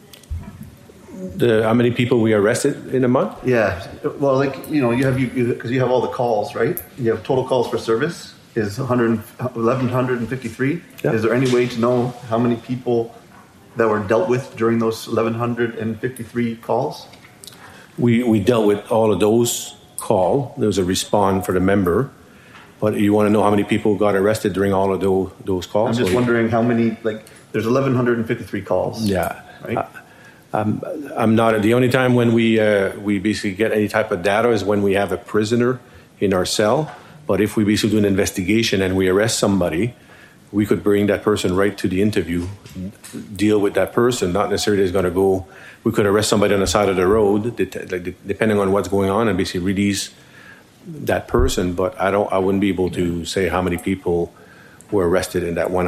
How many people we arrested in a month? Yeah, well, because you have all the calls, right? You have total calls for service is 1,153. Yeah. Is there any way to know how many people that were dealt with during those 1,153 calls? We dealt with all of those calls. There was a response for the member, but you want to know how many people got arrested during all of those calls? I'm just wondering how many. There's 1,153 calls. Yeah, right. I'm not. The only time when we basically get any type of data is when we have a prisoner in our cell. But if we basically do an investigation and we arrest somebody, we could bring that person right to the interview, deal with that person. Not necessarily is going to go. We could arrest somebody on the side of the road, depending on what's going on, and basically release that person. But I wouldn't be able to say how many people were arrested in that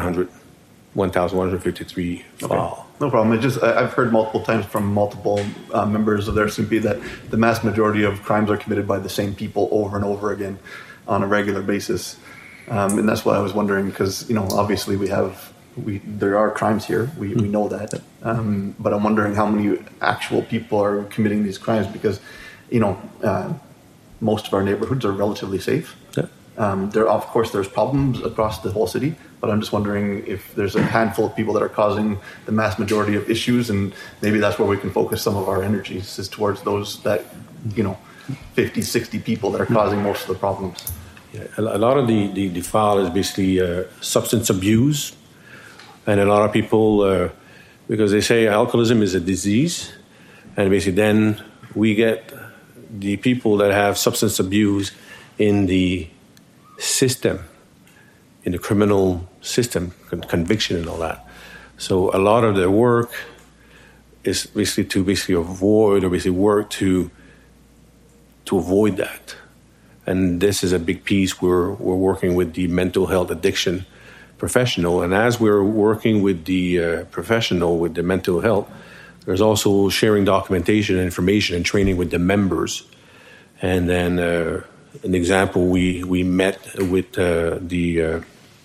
1,153 file. Okay. No problem. I've heard multiple times from multiple members of the RCMP that the mass majority of crimes are committed by the same people over and over again on a regular basis. And that's why I was wondering, because, obviously there are crimes here. We know that. But I'm wondering how many actual people are committing these crimes because, most of our neighborhoods are relatively safe. Yeah. Of course, there's problems across the whole city, but I'm just wondering if there's a handful of people that are causing the mass majority of issues, and maybe that's where we can focus some of our energies is towards those that, 50, 60 people that are causing most of the problems. Yeah, a lot of the file is basically substance abuse, and a lot of people, because they say alcoholism is a disease, and basically then we get the people that have substance abuse in the system, in the criminal system, conviction and all that. So a lot of their work is basically to avoid or work to avoid that. And this is a big piece. We're working with the mental health addiction professional. And as we're working with the professional with the mental health, there's also sharing documentation and information and training with the members. And then an example, we met with the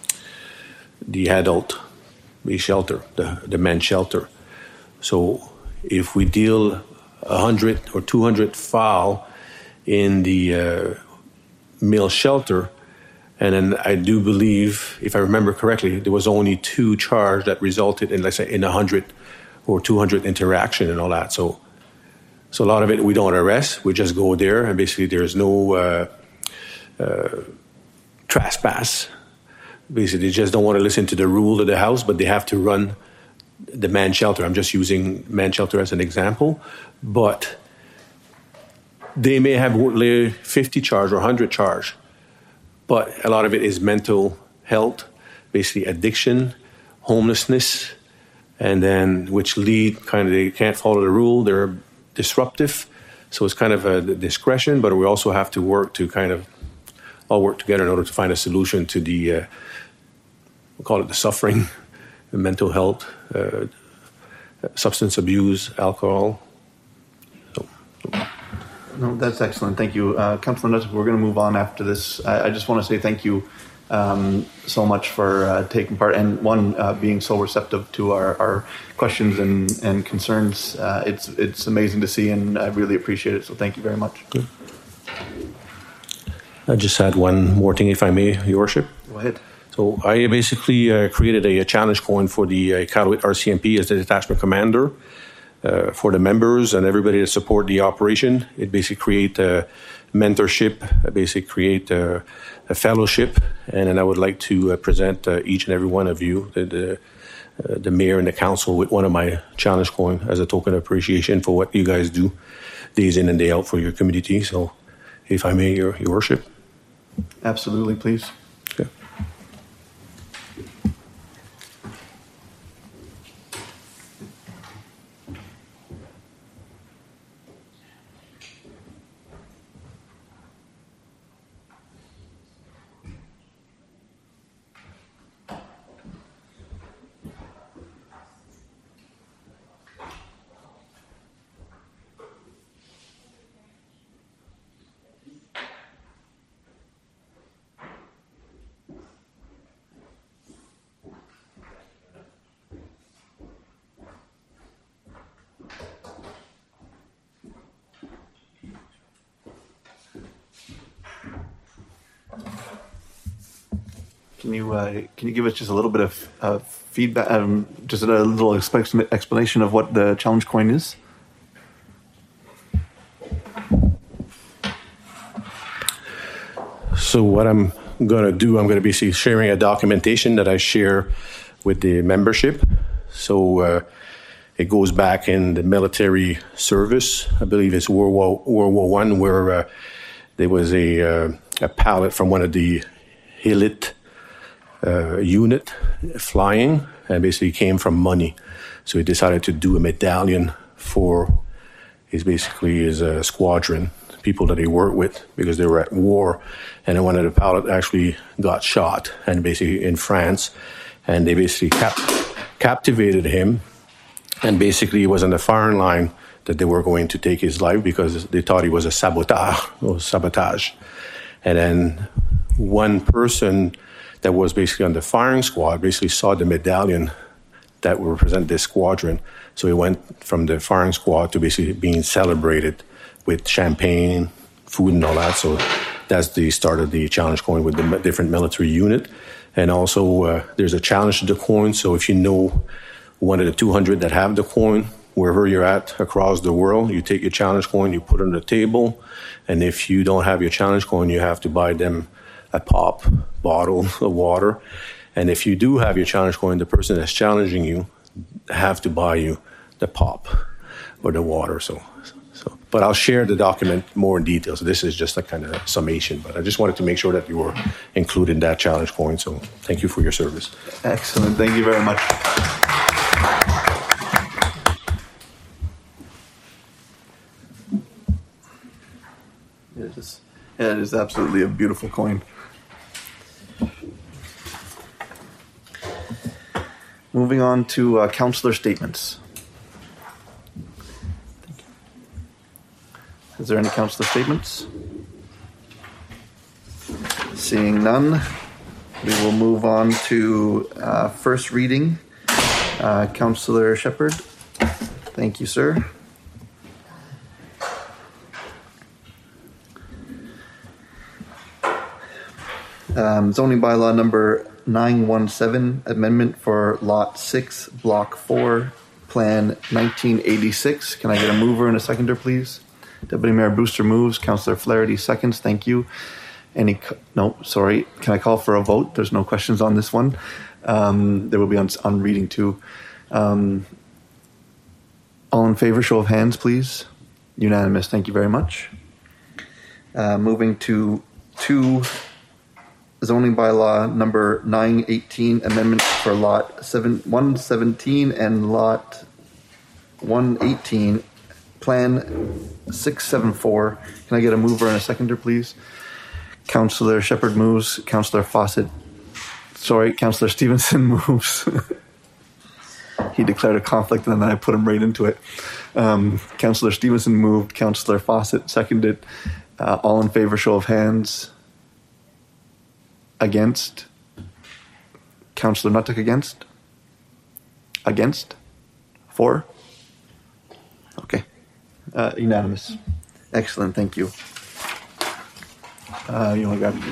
adult shelter, the men's shelter. So if we deal 100 or 200 file in the male shelter, And then I do believe, if I remember correctly, there was only 2 charges that resulted in, let's say, in 100 or 200 interaction and all that. So a lot of it we don't arrest. We just go there, and basically there's no trespass. Basically, they just don't want to listen to the rule of the house, but they have to run the man shelter. I'm just using man shelter as an example. But they may have 50 charge or 100 charge. But a lot of it is mental health, basically addiction, homelessness, and then which lead kind of, they can't follow the rule, they're disruptive. So it's kind of a discretion, but we also have to work to kind of all work together in order to find a solution to the, we'll call it the suffering, the mental health, substance abuse, alcohol. No, that's excellent. Thank you. Councillor Nutt, we're going to move on after this. I just want to say thank you so much for taking part and being so receptive to our questions and concerns. It's amazing to see, and I really appreciate it. So thank you very much. Good. I just had one more thing, if I may, Your Worship. Go ahead. So I basically created a challenge coin for the Iqaluit RCMP as the detachment commander. For the members and everybody that support the operation. It basically create a mentorship, basically create a fellowship, and then I would like to present each and every one of you, the mayor and the council, with one of my challenge coin as a token of appreciation for what you guys do days in and day out for your community. So if I may, Your Worship. Absolutely, please. Okay. Can you give us just a little bit of feedback, just a little explanation of what the challenge coin is? So what I'm going to do, I'm going to be sharing a documentation that I share with the membership. So it goes back in the military service. I believe it's World War I, where there was a pilot from one of the elite unit flying, and basically came from money. So he decided to do a medallion for his squadron, people that he worked with, because they were at war. And then one of the pilots actually got shot, and basically in France, and they basically captivated him, and basically he was on the firing line that they were going to take his life because they thought he was a sabotage. And then one person that was basically on the firing squad basically saw the medallion that would represent this squadron. So he went from the firing squad to basically being celebrated with champagne, food, and all that. So that's the start of the challenge coin with the different military unit. And also there's a challenge to the coin. So if you know one of the 200 that have the coin, wherever you're at across the world, you take your challenge coin, you put it on the table. And if you don't have your challenge coin, you have to buy them a pop bottle of water. And if you do have your challenge coin, the person that's challenging you have to buy you the pop or the water. But I'll share the document more in detail. So this is just a kind of summation, but I just wanted to make sure that you were included in that challenge coin. So thank you for your service. Excellent. Thank you very much. It is absolutely a beautiful coin. Moving on to councillor statements. Is there any councillor statements? Seeing none, we will move on to first reading. Councillor Shepherd. Thank you, sir. Zoning bylaw number 917, amendment for Lot 6, Block 4, Plan 1986. Can I get a mover and a seconder, please? Deputy Mayor Brewster moves. Councillor Flaherty seconds. Thank you. No, sorry. Can I call for a vote? There's no questions on this one. There will be on reading too. All in favor, show of hands, please. Unanimous. Thank you very much. Moving to 2, zoning bylaw number 918, amendment for lot 117 and lot 118, plan 674. Can I get a mover and a seconder, please? Councillor Shepherd moves. Councillor Stevenson moves. He declared a conflict and then I put him right into it. Councillor Stevenson moved. Councillor Fawcett seconded. All in favor, show of hands. Against. Councillor Nuttick against. Against. For. Okay. Unanimous. Excellent. Thank you. You want to grab.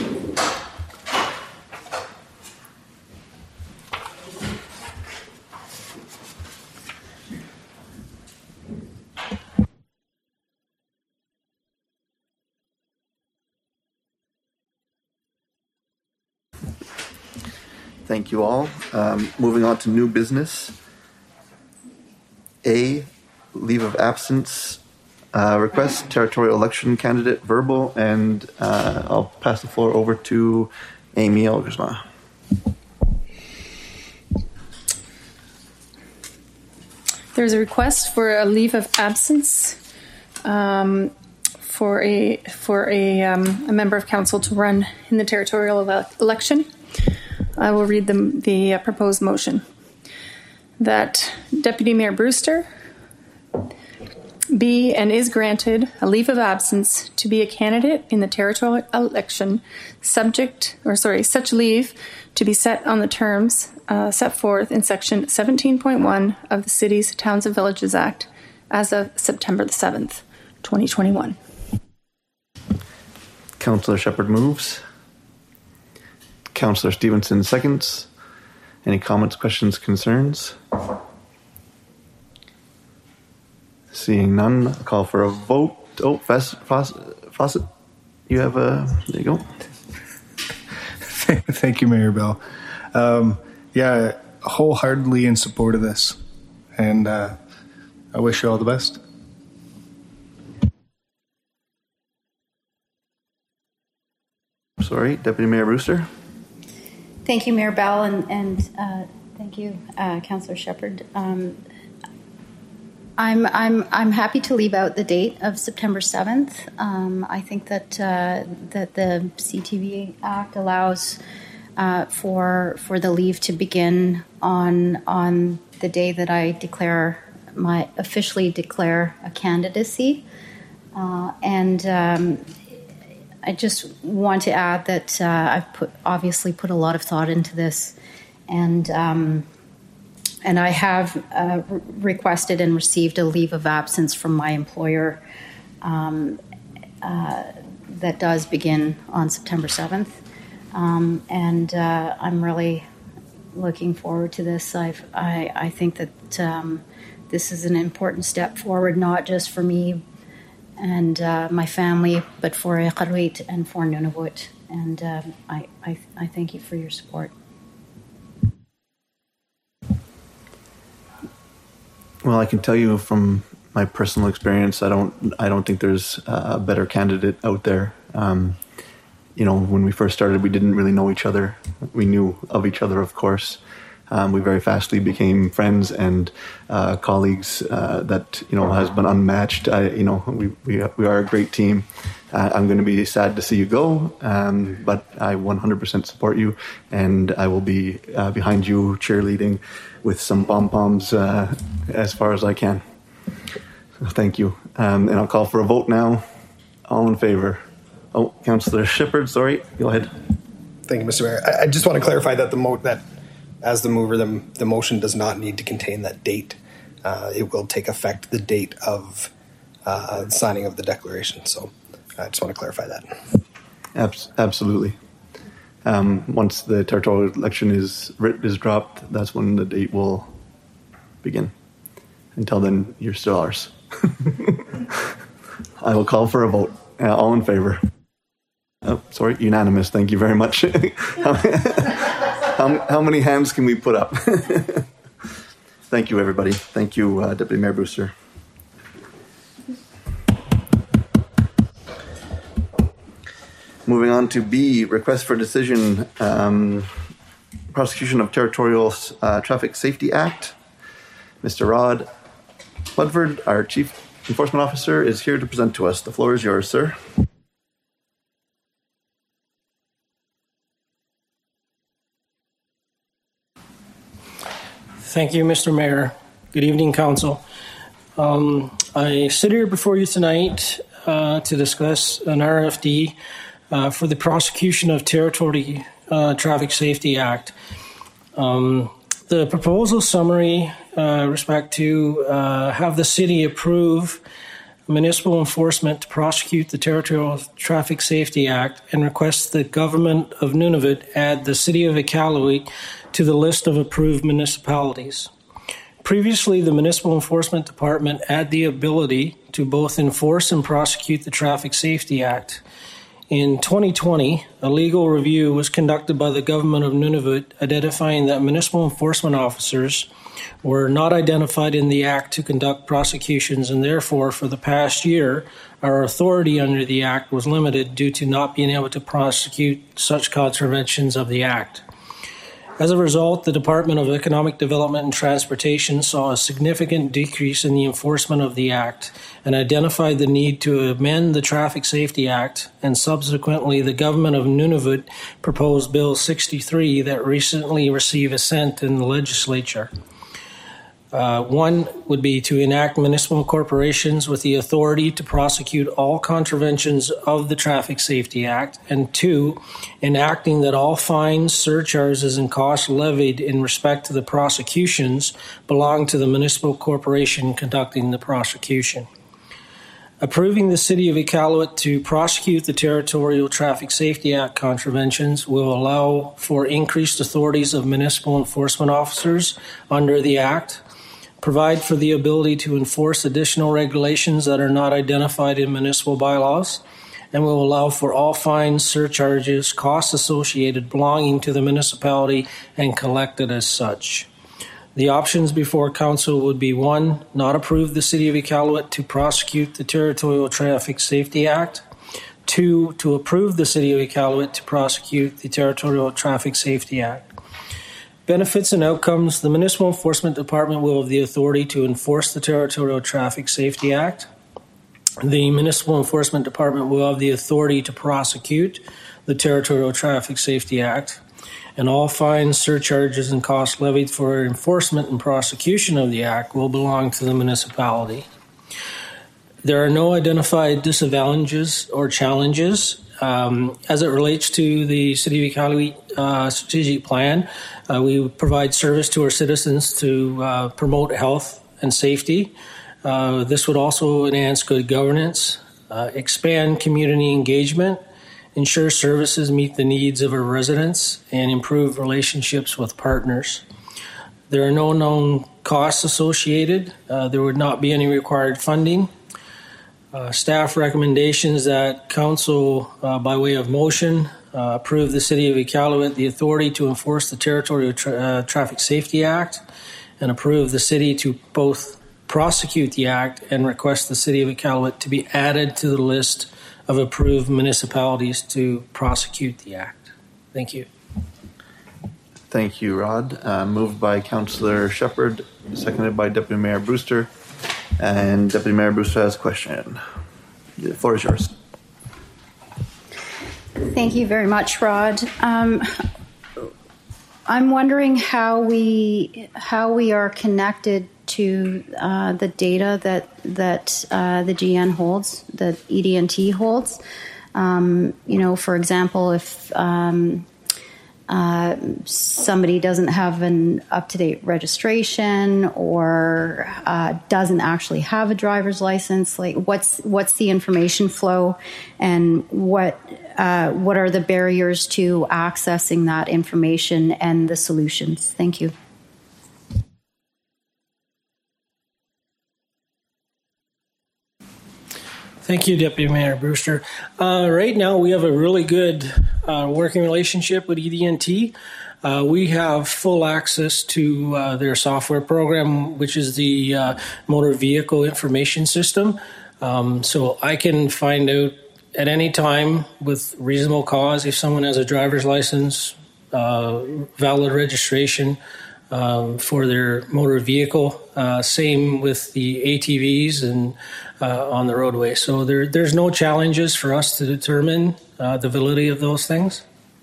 Thank you all. Moving on to new business. A, leave of absence request, territorial election candidate verbal, and I'll pass the floor over to Amy Elgersma. There's a request for a leave of absence for a member of council to run in the territorial election. I will read the proposed motion. That Deputy Mayor Brewster be and is granted a leave of absence to be a candidate in the territorial election, such leave to be set on the terms set forth in Section 17.1 of the Cities, Towns and Villages Act as of September the 7th, 2021. Councillor Shepherd moves. Councillor Stevenson seconds. Any comments, questions, concerns? Seeing none, I'll call for a vote. Oh, Fawcett, you have a... There you go. Thank you, Mayor Bell. Wholeheartedly in support of this. And I wish you all the best. Sorry, Deputy Mayor Brewster. Thank you, Mayor Bell, and thank you, Councillor Shepherd. I'm happy to leave out the date of September 7th. I think that the CTV Act allows for the leave to begin on the day that I officially declare a candidacy, and I just want to add that I've obviously put a lot of thought into this, and I have requested and received a leave of absence from my employer that does begin on September 7th, and I'm really looking forward to this. I think that this is an important step forward, not just for me and my family, but for Iqaluit and for Nunavut. And I thank you for your support. Well, I can tell you from my personal experience, I don't think there's a better candidate out there. When we first started, we didn't really know each other. We knew of each other, of course. We very fastly became friends and colleagues that has been unmatched. We are a great team. I'm going to be sad to see you go, but I 100% support you, and I will be behind you cheerleading with some pom-poms as far as I can. So thank you. And I'll call for a vote now. All in favor? Oh, Councillor Shepherd, sorry. Go ahead. Thank you, Mr. Mayor. I just want to clarify that that as the mover, the motion does not need to contain that date. It will take effect the date of signing of the declaration. So I just want to clarify that. Absolutely. Once the territorial election is dropped, that's when the date will begin. Until then, you're still ours. I will call for a vote. All in favor? Oh, sorry, unanimous. Thank you very much. How many hands can we put up? Thank you, everybody. Thank you, Deputy Mayor Brewster. Moving on to B, request for decision, prosecution of Territorial Traffic Safety Act. Mr. Rod Ludford, our Chief Enforcement Officer, is here to present to us. The floor is yours, sir. Thank you, Mr. Mayor. Good evening, Council. I sit here before you tonight to discuss an RFD for the prosecution of Territorial Traffic Safety Act. The proposal summary respect to have the city approve municipal enforcement to prosecute the Territorial Traffic Safety Act and request the government of Nunavut add the city of Iqaluit to the list of approved municipalities. Previously, the Municipal Enforcement Department had the ability to both enforce and prosecute the Traffic Safety Act. In 2020, a legal review was conducted by the government of Nunavut identifying that municipal enforcement officers were not identified in the Act to conduct prosecutions, and therefore, for the past year, our authority under the Act was limited due to not being able to prosecute such contraventions of the Act. As a result, the Department of Economic Development and Transportation saw a significant decrease in the enforcement of the Act and identified the need to amend the Traffic Safety Act, and subsequently the government of Nunavut proposed Bill 63 that recently received assent in the legislature. One would be to enact municipal corporations with the authority to prosecute all contraventions of the Traffic Safety Act, and two, enacting that all fines, surcharges, and costs levied in respect to the prosecutions belong to the municipal corporation conducting the prosecution. Approving the City of Iqaluit to prosecute the Territorial Traffic Safety Act contraventions will allow for increased authorities of municipal enforcement officers under the Act, provide for the ability to enforce additional regulations that are not identified in municipal bylaws, and will allow for all fines, surcharges, costs associated belonging to the municipality and collected as such. The options before Council would be 1, not approve the City of Iqaluit to prosecute the Territorial Traffic Safety Act, 2, to approve the City of Iqaluit to prosecute the Territorial Traffic Safety Act. Benefits and outcomes. The Municipal Enforcement Department will have the authority to enforce the Territorial Traffic Safety Act. The Municipal Enforcement Department will have the authority to prosecute the Territorial Traffic Safety Act, and all fines, surcharges, and costs levied for enforcement and prosecution of the Act will belong to the municipality. There are no identified disadvantages or challenges. As it relates to the City of Iqaluit strategic plan, we provide service to our citizens to promote health and safety. This would also enhance good governance, expand community engagement, ensure services meet the needs of our residents, and improve relationships with partners. There are no known costs associated. There would not be any required funding. Staff recommendations that Council, by way of motion, approve the City of Iqaluit the authority to enforce the Territorial Traffic Safety Act, and approve the City to both prosecute the Act and request the City of Iqaluit to be added to the list of approved municipalities to prosecute the Act. Thank you. Thank you, Rod. Moved by Councillor Shepherd, seconded by Deputy Mayor Brewster. And Deputy Mayor Brewster has a question. The floor is yours. Thank you very much, Rod. I'm wondering how we are connected to the data that the GN holds, that ED&T holds. For example, if somebody doesn't have an up-to-date registration or doesn't actually have a driver's license? Like, what's the information flow, and what are the barriers to accessing that information and the solutions? Thank you. Thank you, Deputy Mayor Brewster. Right now, we have a really good working relationship with ED&T. We have full access to their software program, which is the Motor Vehicle Information System. So I can find out at any time with reasonable cause if someone has a driver's license, valid registration for their motor vehicle. Same with the ATVs and on the roadway. So there's no challenges for us to determine the validity of those things.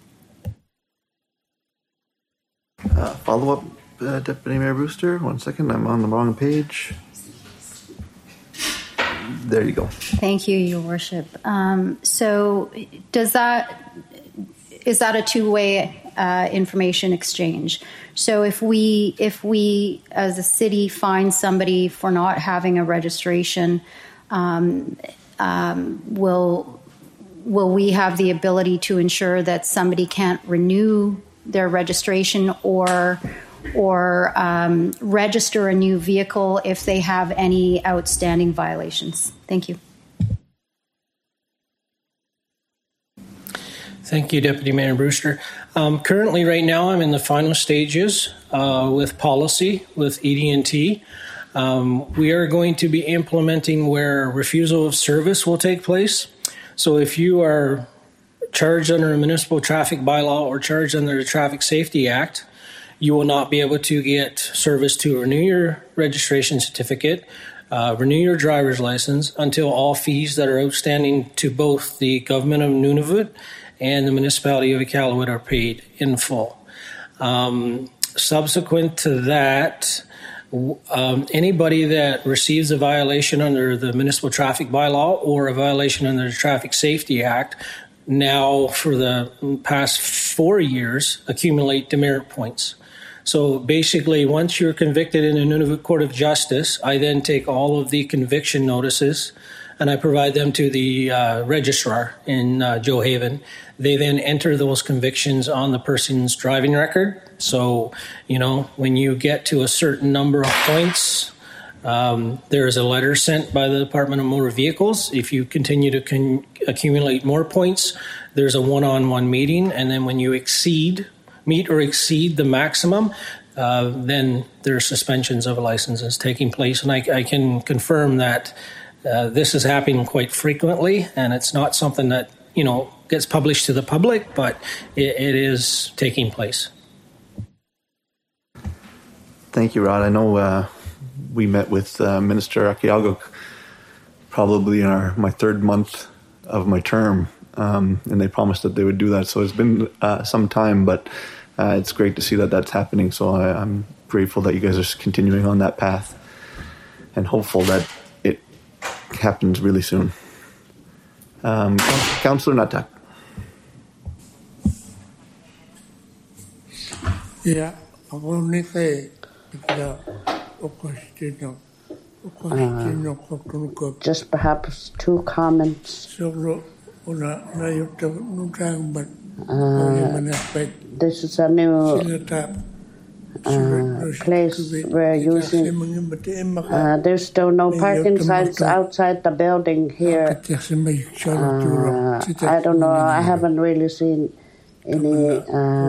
Follow-up, Deputy Mayor Brewster. 1 second, I'm on the wrong page. There you go. Thank you, Your Worship. So is that a two-way information exchange? So if we as a city find somebody for not having a registration, will we have the ability to ensure that somebody can't renew their registration or register a new vehicle if they have any outstanding violations? Thank you. Thank you, Deputy Mayor Brewster. Currently, right now, I'm in the final stages with policy with ED&T. We are going to be implementing where refusal of service will take place. So if you are charged under a municipal traffic bylaw or charged under the Traffic Safety Act, you will not be able to get service to renew your registration certificate, renew your driver's license until all fees that are outstanding to both the government of Nunavut and the municipality of Iqaluit are paid in full. Subsequent to that, anybody that receives a violation under the municipal traffic bylaw or a violation under the Traffic Safety Act now for the past 4 years accumulate demerit points. So basically, once you're convicted in a Nunavut Court of Justice, I then take all of the conviction notices and I provide them to the registrar in Joe Haven. They then enter those convictions on the person's driving record. So, when you get to a certain number of points, there is a letter sent by the Department of Motor Vehicles. If you continue to accumulate more points, there's a one-on-one meeting. And then when you meet or exceed the maximum, then there are suspensions of licenses taking place. And I can confirm that this is happening quite frequently, and it's not something that, gets published to the public, but it is taking place. Thank you, Rod. I know we met with Minister Akiaguk probably in my third month of my term, and they promised that they would do that. So it's been some time, but it's great to see that that's happening. So I'm grateful that you guys are continuing on that path and hopeful that it happens really soon. Councillor Natak. Yeah, just perhaps two comments. This is a new place we're using. There's still no parking signs outside the building here. I don't know. I haven't really seen any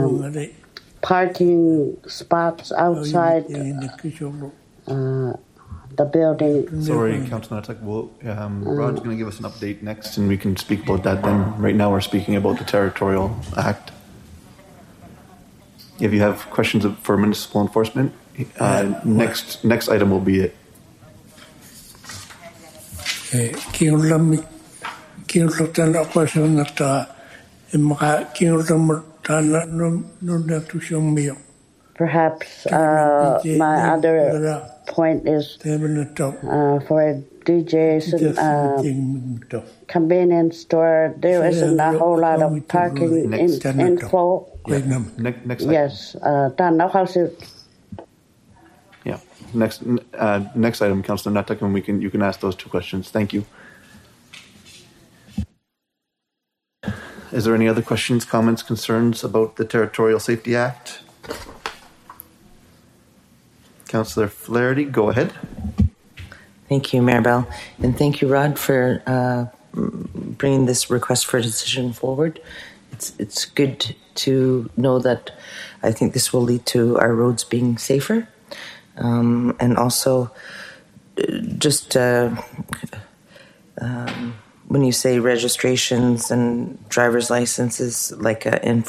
parking spots outside the building. Sorry, Councillor Natak. Rod's going to give us an update next, and we can speak about that then. Right now, we're speaking about the Territorial Act. If you have questions for municipal enforcement, next item will be it. perhaps my other point is for DJ's convenience store, there isn't a whole lot of parking info. Next yes, yeah. Next item, Councillor Nuttall, and you can ask those two questions. Thank you. Is there any other questions, comments, concerns about the Territorial Safety Act? Councillor Flaherty, go ahead. Thank you, Mayor Bell. And thank you, Rod, for bringing this request for a decision forward. It's good to know that I think this will lead to our roads being safer. And also, just when you say registrations and driver's licenses, like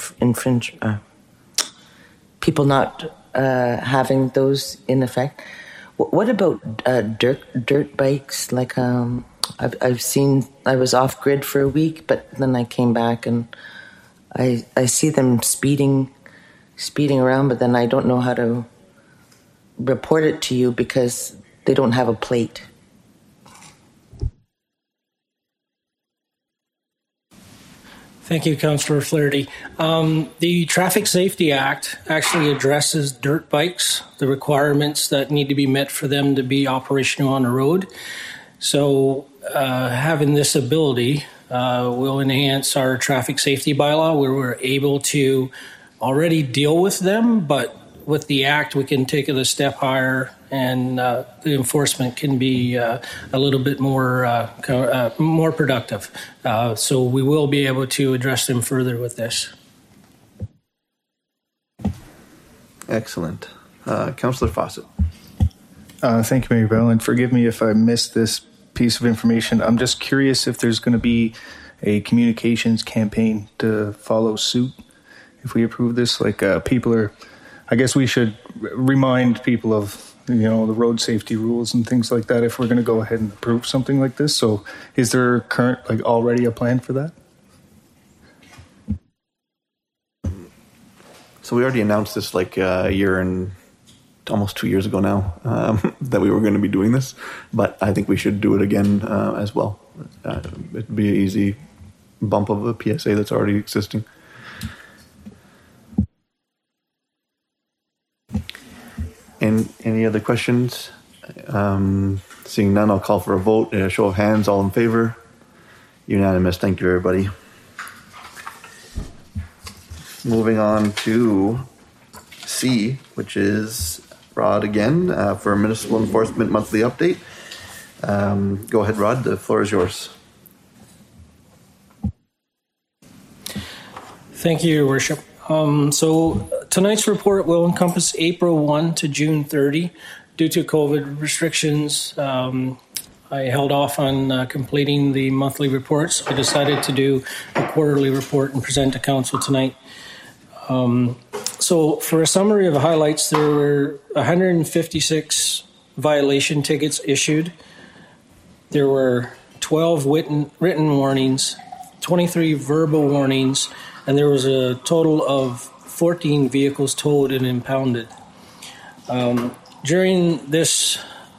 people not having those in effect. What about dirt bikes? Like I've seen, I was off grid for a week, but then I came back and I see them speeding around, but then I don't know how to report it to you because they don't have a plate. Thank you, Councillor Flaherty. The Traffic Safety Act actually addresses dirt bikes, the requirements that need to be met for them to be operational on the road. So having this ability will enhance our traffic safety bylaw where we're able to already deal with them, but with the Act we can take it a step higher and the enforcement can be a little bit more productive. So we will be able to address them further with this. Excellent. Councillor Fawcett. Thank you, Mayor Bell, and forgive me if I missed this piece of information. I'm just curious if there's going to be a communications campaign to follow suit if we approve this. Like people are, I guess we should remind people of the road safety rules and things like that if we're going to go ahead and approve something like this. So is there already a plan for that? So we already announced this a year and almost 2 years ago now that we were going to be doing this, but I think we should do it again as well. It'd be an easy bump of a PSA that's already existing. And any other questions? Seeing none, I'll call for a vote. A show of hands, all in favor? Unanimous. Thank you, everybody. Moving on to C, which is Rod again for Municipal Enforcement Monthly Update. Go ahead, Rod. The floor is yours. Thank you, Your Worship. So tonight's report will encompass April 1 to June 30. Due to COVID restrictions, I held off on completing the monthly reports. I decided to do a quarterly report and present to Council tonight. So for a summary of the highlights, there were 156 violation tickets issued. There were 12 written warnings, 23 verbal warnings, and there was a total of 14 vehicles towed and impounded. During this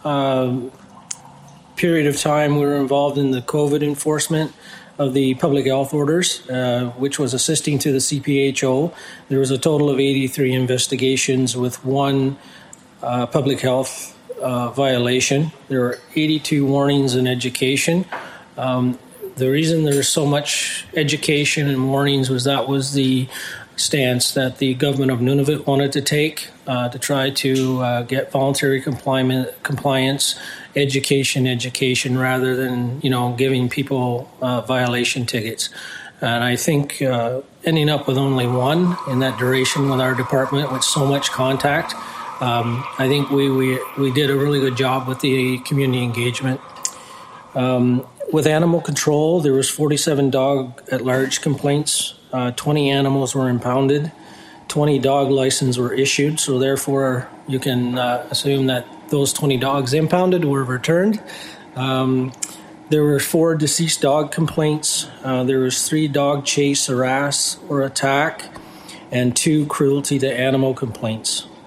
period of time, we were involved in the COVID enforcement of the public health orders, which was assisting to the CPHO. There was a total of 83 investigations with one public health violation. There were 82 warnings in education. The reason there's so much education and warnings was that was the stance that the government of Nunavut wanted to take to try to get voluntary compliance, education, rather than giving people violation tickets. And I think ending up with only one in that duration with our department with so much contact, I think we did a really good job with the community engagement. With animal control, there was 47 dog at-large complaints. 20 animals were impounded. 20 dog licenses were issued. So therefore, you can assume that those 20 dogs impounded were returned. There were 4 deceased dog complaints. There was 3 dog chase, harass, or attack, and 2 cruelty to animal complaints.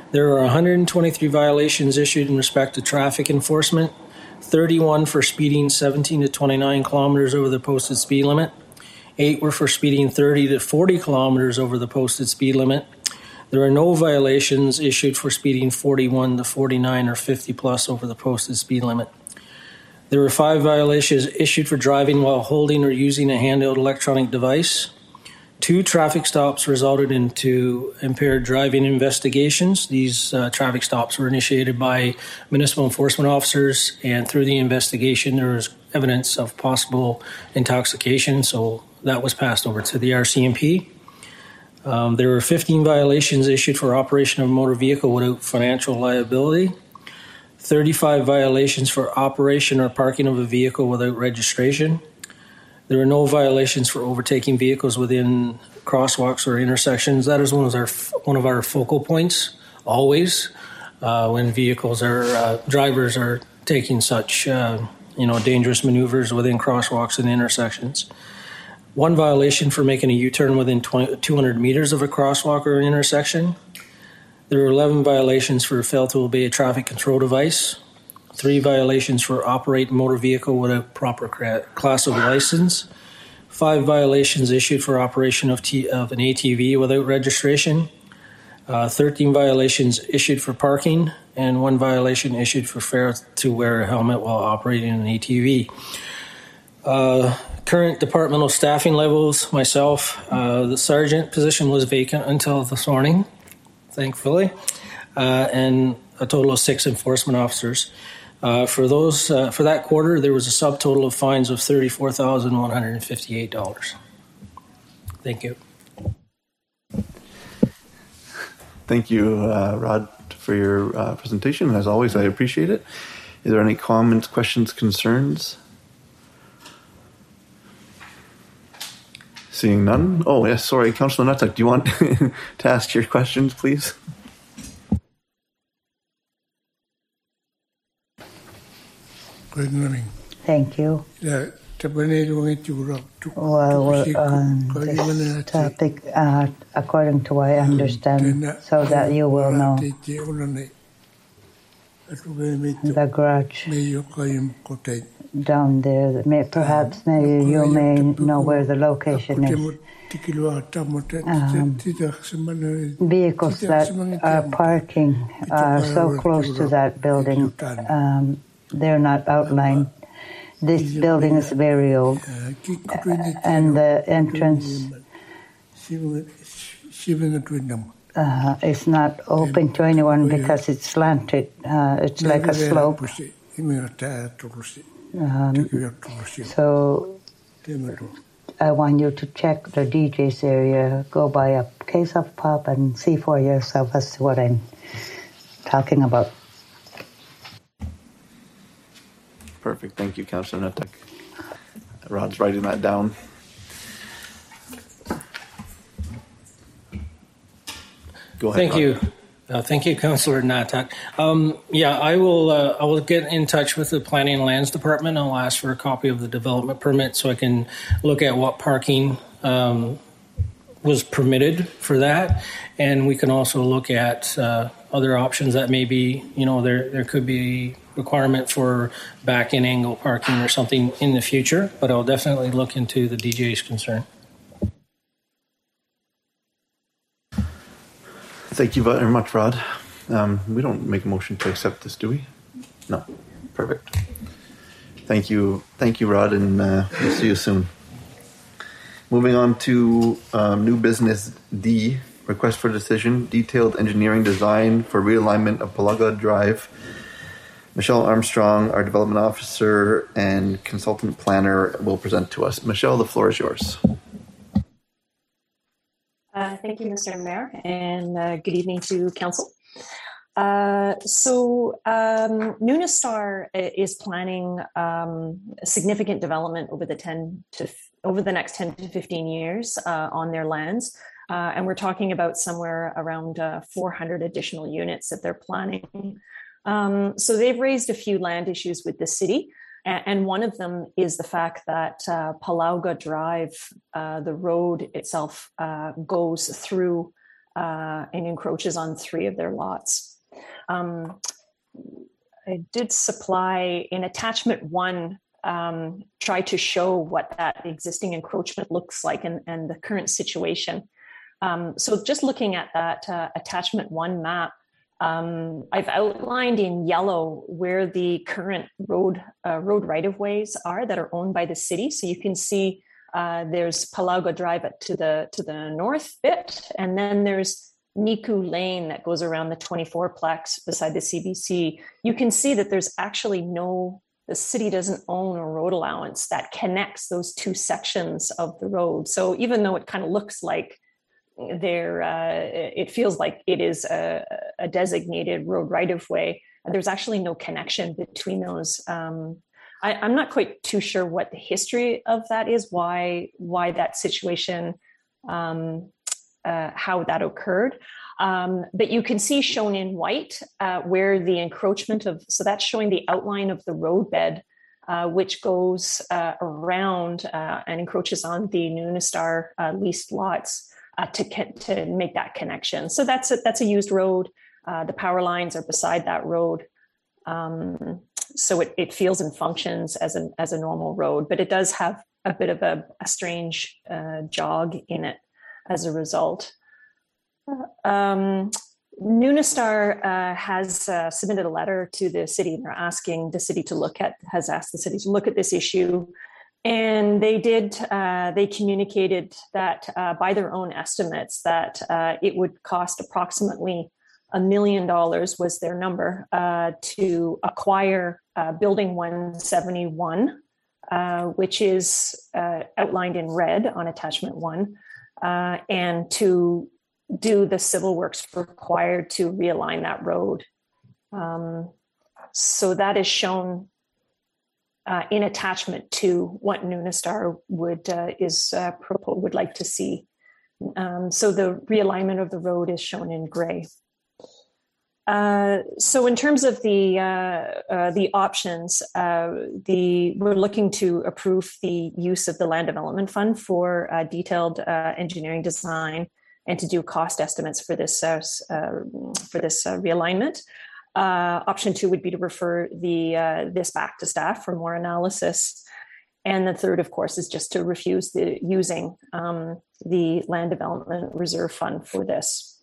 There are 123 violations issued in respect to traffic enforcement, 31 for speeding 17 to 29 kilometers over the posted speed limit, 8 were for speeding 30 to 40 kilometers over the posted speed limit. There are no violations issued for speeding 41 to 49 or 50 plus over the posted speed limit. There were 5 violations issued for driving while holding or using a handheld electronic device. 2 traffic stops resulted in 2 impaired driving investigations. These traffic stops were initiated by municipal enforcement officers, and through the investigation, there was evidence of possible intoxication, so that was passed over to the RCMP. There were 15 violations issued for operation of a motor vehicle without financial liability, 35 violations for operation or parking of a vehicle without registration. There were no violations for overtaking vehicles within crosswalks or intersections. That is one of our focal points, always, when drivers are taking such dangerous maneuvers within crosswalks and intersections. 1 violation for making a U-turn within 200 meters of a crosswalk or an intersection. There were 11 violations for fail to obey a traffic control device. 3 violations for operate motor vehicle without proper class of license. 5 violations issued for operation of an ATV without registration. 13 violations issued for parking, and 1 violation issued for failure to wear a helmet while operating an ATV. Current departmental staffing levels, myself, the sergeant position was vacant until this morning, thankfully, and a total of 6 enforcement officers. For that quarter, there was a subtotal of fines of $34,158. Thank you. Thank you, Rod, for your presentation. As always, I appreciate it. Is there any comments, questions, concerns? Seeing none. Oh, yes, sorry, Councillor Nuttall, do you want to ask your questions, please? Good morning. Thank you. Well, we're on this topic, according to what I understand, so that you will know. The garage down there, perhaps maybe you may know where the location is. Vehicles that are parking so close to that building, they're not outlined. This building is very old, and the entrance is not open to anyone because it's slanted. It's like a slope. So I want you to check the DJ's area, go buy a case of pop and see for yourself as to what I'm talking about. Perfect. Thank you, Councillor Nuttall. Rod's writing that down. Go ahead. Thank you. Thank you, Councillor Nuttall. I will get in touch with the Planning and Lands Department. I'll ask for a copy of the development permit so I can look at what parking was permitted for that, and we can also look at other options that may be, there could be requirement for back-in angle parking or something in the future, but I'll definitely look into the DJ's concern. Thank you very much, Rod. We don't make a motion to accept this, do we? No. Perfect. Thank you, Rod, and we'll see you soon. Moving on to new business D, request for decision, detailed engineering design for realignment of Pelaga Drive. Michelle Armstrong, our development officer and consultant planner, will present to us. Michelle, the floor is yours. Thank you, Mr. Mayor, and good evening to Council. Nunastar is planning significant development over the next 10 to 15 years on their lands, and we're talking about somewhere around 400 additional units that they're planning. So they've raised a few land issues with the city. And one of them is the fact that Pelaga Drive, the road itself, goes through and encroaches on 3 of their lots. I did supply in attachment 1, try to show what that existing encroachment looks like and the current situation. So just looking at that attachment 1 map, I've outlined in yellow where the current road right-of-ways are that are owned by the city. So you can see there's Palauga Drive to the north bit, and then there's Niku Lane that goes around the 24-plex beside the CBC. You can see that there's actually the city doesn't own a road allowance that connects those 2 sections of the road. So even though it kind of looks like it feels like it is a designated road right-of-way, there's actually no connection between those. I'm not quite too sure what the history of that is, why that situation, how that occurred. But you can see shown in white where the encroachment so that's showing the outline of the roadbed, which goes around and encroaches on the Nunastar leased lots to make that connection. So that's a used road. The power lines are beside that road. So it feels and functions as a normal road, but it does have a bit of a strange jog in it as a result. Nunastar has submitted a letter to the city, and they're asking the city has asked the city to look at this issue. And they communicated that by their own estimates that it would cost approximately $1 million was their number to acquire Building 171, which is outlined in red on attachment 1, and to do the civil works required to realign that road. So that is shown in attachment 2, what Nunastar would like to see. So the realignment of the road is shown in gray. So in terms of the options, we're looking to approve the use of the Land Development Fund for detailed engineering design and to do cost estimates for this realignment. Option 2 would be to refer this back to staff for more analysis. And the third, of course, is just to refuse using the Land Development Reserve Fund for this.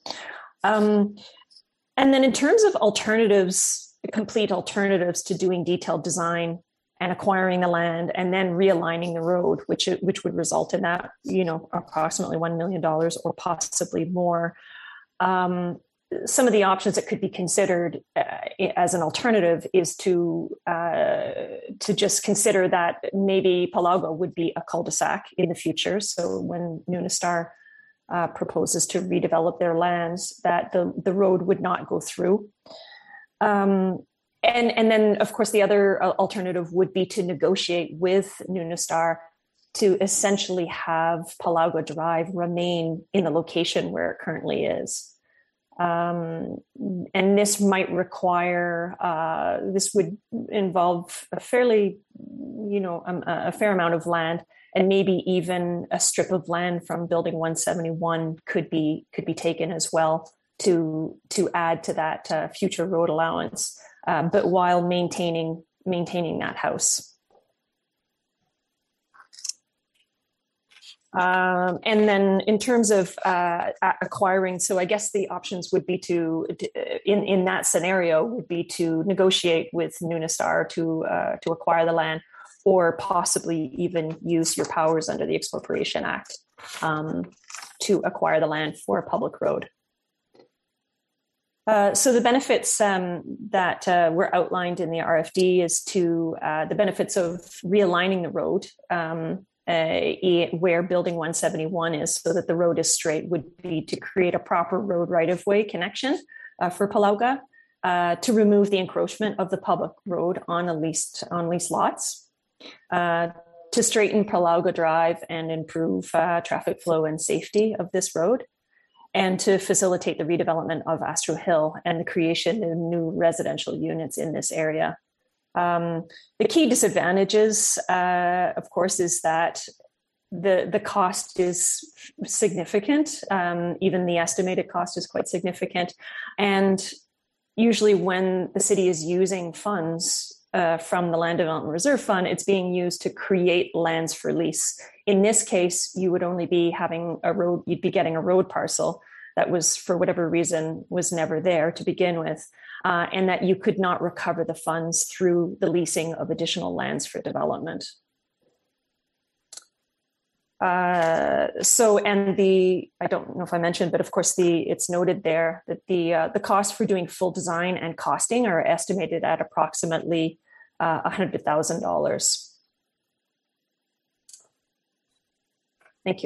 And then in terms of alternatives, complete alternatives to doing detailed design and acquiring the land and then realigning the road, which would result in that, approximately $1 million or possibly more. Some of the options that could be considered as an alternative is to just consider that maybe Palauga would be a cul-de-sac in the future. So when Nunastar proposes to redevelop their lands, that the road would not go through. And then, of course, the other alternative would be to negotiate with Nunastar to essentially have Palauga Drive remain in the location where it currently is. And this might require, this would involve a fairly, a fair amount of land, and maybe even a strip of land from Building 171 could be taken as well to add to that future road allowance, but while maintaining that house. And then in terms of acquiring, so I guess the options would be in that scenario would be to negotiate with Nunastar to acquire the land, or possibly even use your powers under the Expropriation Act to acquire the land for a public road. So the benefits that were outlined in the RFD is the benefits of realigning the road where Building 171 is, so that the road is straight, would be to create a proper road right-of-way connection for Palauga, to remove the encroachment of the public road on leased lots, to straighten Palauga Drive and improve traffic flow and safety of this road, and to facilitate the redevelopment of Astro Hill and the creation of new residential units in this area. The key disadvantages, of course, is that the cost is significant. Even the estimated cost is quite significant. And usually when the city is using funds from the Land Development Reserve Fund, it's being used to create lands for lease. In this case, you would only be having a road, you'd be getting a road parcel that was, for whatever reason, was never there to begin with, and that you could not recover the funds through the leasing of additional lands for development. I don't know if I mentioned, but of course it's noted there that the cost for doing full design and costing are estimated at approximately $100,000. Thank you.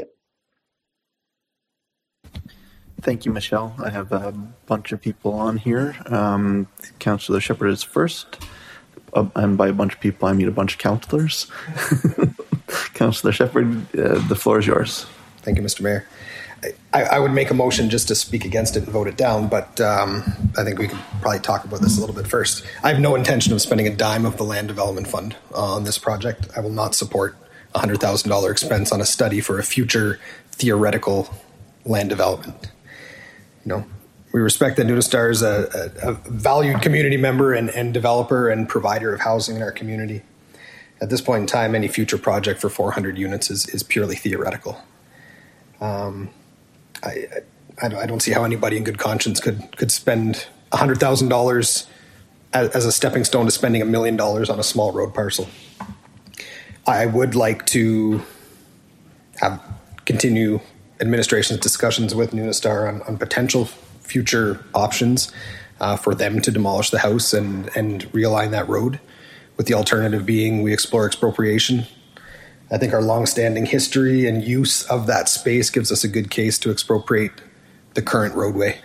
Thank you, Michelle. I have a bunch of people on here. Councillor Shepherd is first. And by a bunch of people, I mean a bunch of councillors. Councillor Shepherd, the floor is yours. Thank you, Mr. Mayor. I would make a motion just to speak against it and vote it down, but I think we could probably talk about this a little bit first. I have no intention of spending a dime of the Land Development Fund on this project. I will not support a $100,000 expense on a study for a future theoretical land development. You know, we respect that Nunastar is a valued community member and developer and provider of housing in our community. At this point in time, any future project for 400 units is purely theoretical. I don't see how anybody in good conscience could spend $100,000 as a stepping stone to spending $1 million on a small road parcel. I would like to continue administration's discussions with Nunastar on potential future options for them to demolish the house and realign that road, with the alternative being we explore expropriation. I think our long-standing history and use of that space gives us a good case to expropriate the current roadway.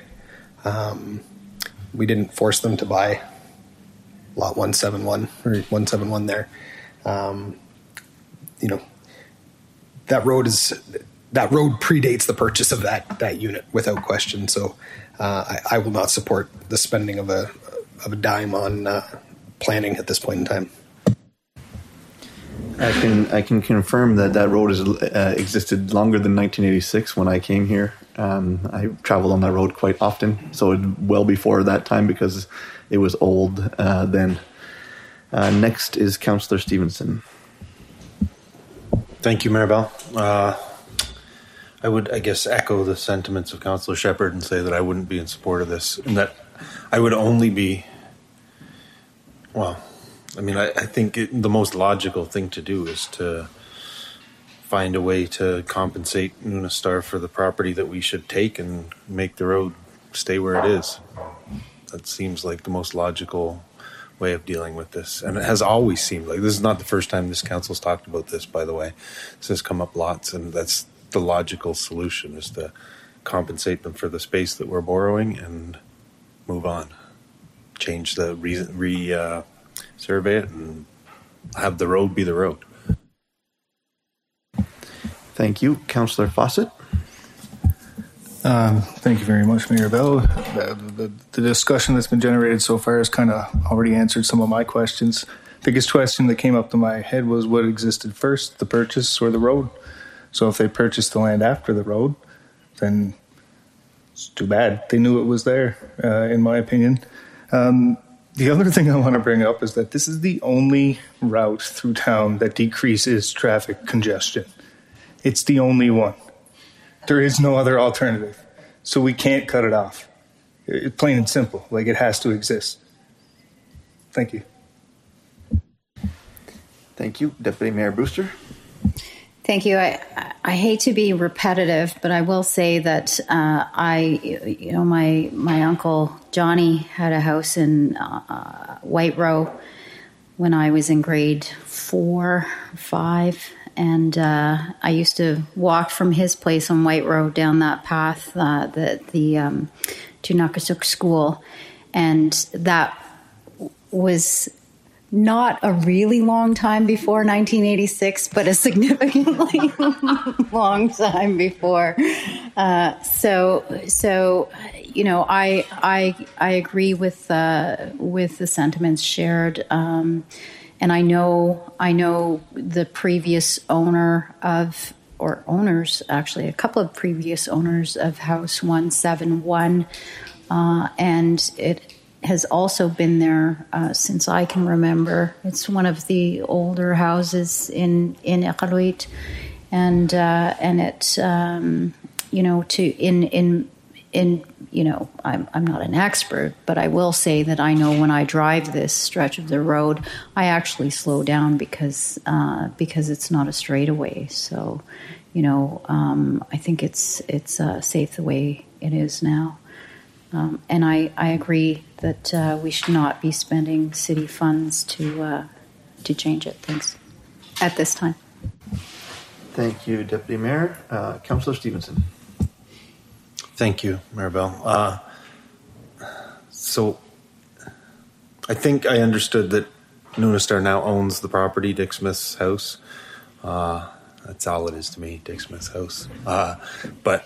We didn't force them to buy lot 171 or 171 there. You know, that road predates the purchase of that unit without question. So I will not support the spending of a dime on planning at this point in time. I can confirm that road has existed longer than 1986 when I came here. I traveled on that road quite often, so well before that time because it was old then. Next is Councillor Stevenson. Thank you, Mayor Bell. I would, I guess, echo the sentiments of Councillor Shepherd and say that I wouldn't be in support of this, and that I would only be, well, I mean, I think the most logical thing to do is to find a way to compensate Nunastar for the property that we should take and make the road stay where it is. That seems like the most logical way of dealing with this. And it has always seemed like, this is not the first time this council's talked about this, by the way. This has come up lots, and that's the logical solution, is to compensate them for the space that we're borrowing and move on. Change the survey it and have the road be the road. Thank you. Councillor Fawcett. Thank you very much, Mayor Bell. The discussion that's been generated so far has kind of already answered some of my questions. Biggest question that came up to my head was what existed first, the purchase or the road? So if they purchased the land after the road, then it's too bad. They knew it was there, in my opinion. The other thing I want to bring up is that this is the only route through town that decreases traffic congestion. It's the only one. There is no other alternative. So we can't cut it off. Plain and simple. Like, it has to exist. Thank you. Thank you. Deputy Mayor Brewster. Thank you. I hate to be repetitive, but I will say that my uncle Johnny had a house in White Row when I was in grade 4, 5, and I used to walk from his place on White Row down that path, to Nukasuk School, and that was not a really long time before 1986, but a significantly long time before. So you know, I agree with the sentiments shared, and I know the previous owner of or owners, actually, a couple of previous owners of House 171, and it has also been there since I can remember. It's one of the older houses in Iqaluit, and it I'm not an expert, but I will say that I know when I drive this stretch of the road, I actually slow down because it's not a straightaway. So, I think it's safe the way it is now. And I agree that we should not be spending city funds to change it. Thanks. At this time. Thank you, Deputy Mayor. Councillor Stevenson. Thank you, Maribel. So I think I understood that Nunastar now owns the property, Dick Smith's house. That's all it is to me, Dick Smith's house. But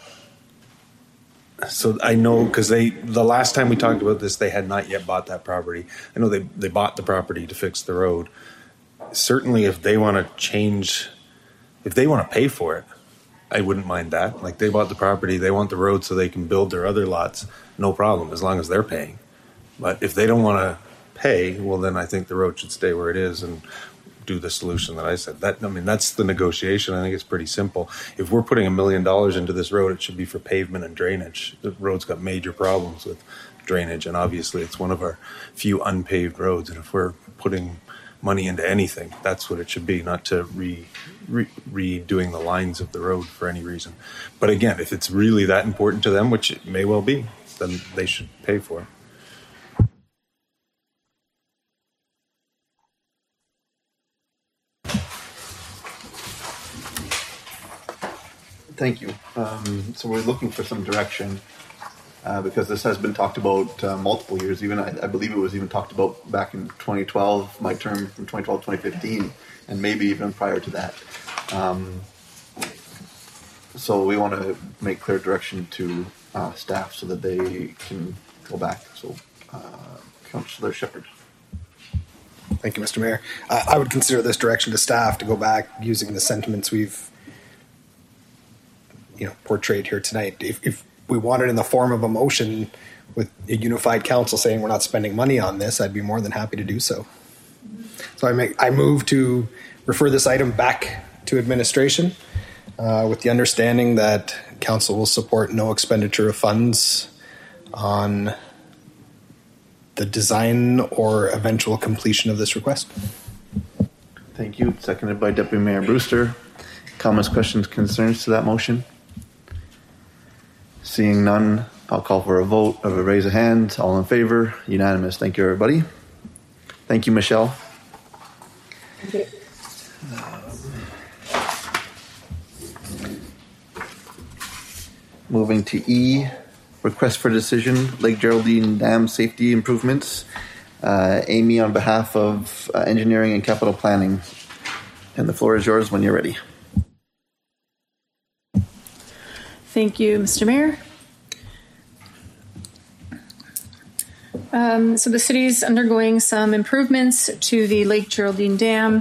so I know, because the last time we talked about this, they had not yet bought that property. I know they bought the property to fix the road. Certainly if they want to change, if they want to pay for it, I wouldn't mind that. Like, they bought the property, they want the road so they can build their other lots, no problem, as long as they're paying. But if they don't want to pay, well, then I think the road should stay where it is and do the solution that I said. That's the negotiation. I think it's pretty simple. If we're putting $1 million into this road, it should be for pavement and drainage. The road's got major problems with drainage, and obviously it's one of our few unpaved roads. And if we're putting money into anything, that's what it should be, not to redoing the lines of the road for any reason. But again, if it's really that important to them, which it may well be, then they should pay for it. Thank you. So we're looking for some direction because this has been talked about multiple years. Even I believe it was even talked about back in 2012, my term from 2012 to 2015, and maybe even prior to that. So we want to make clear direction to staff so that they can go back. So Councillor Shepherd. Thank you, Mr. Mayor. I would consider this direction to staff to go back using the sentiments we've portrayed here tonight. If we want it in the form of a motion with a unified council saying we're not spending money on this, I'd be more than happy to do so. So I move to refer this item back to administration with the understanding that council will support no expenditure of funds on the design or eventual completion of this request. Thank you. Seconded by Deputy Mayor Brewster. Comments, questions, concerns to that motion? Seeing none, I'll call for a vote of a raise of hands. All in favor? Unanimous. Thank you, everybody. Thank you, Michelle. Thank you. Moving to E, request for decision, Lake Geraldine Dam safety improvements. Amy, on behalf of engineering and capital planning. And the floor is yours when you're ready. Thank you, Mr. Mayor. So the city is undergoing some improvements to the Lake Geraldine Dam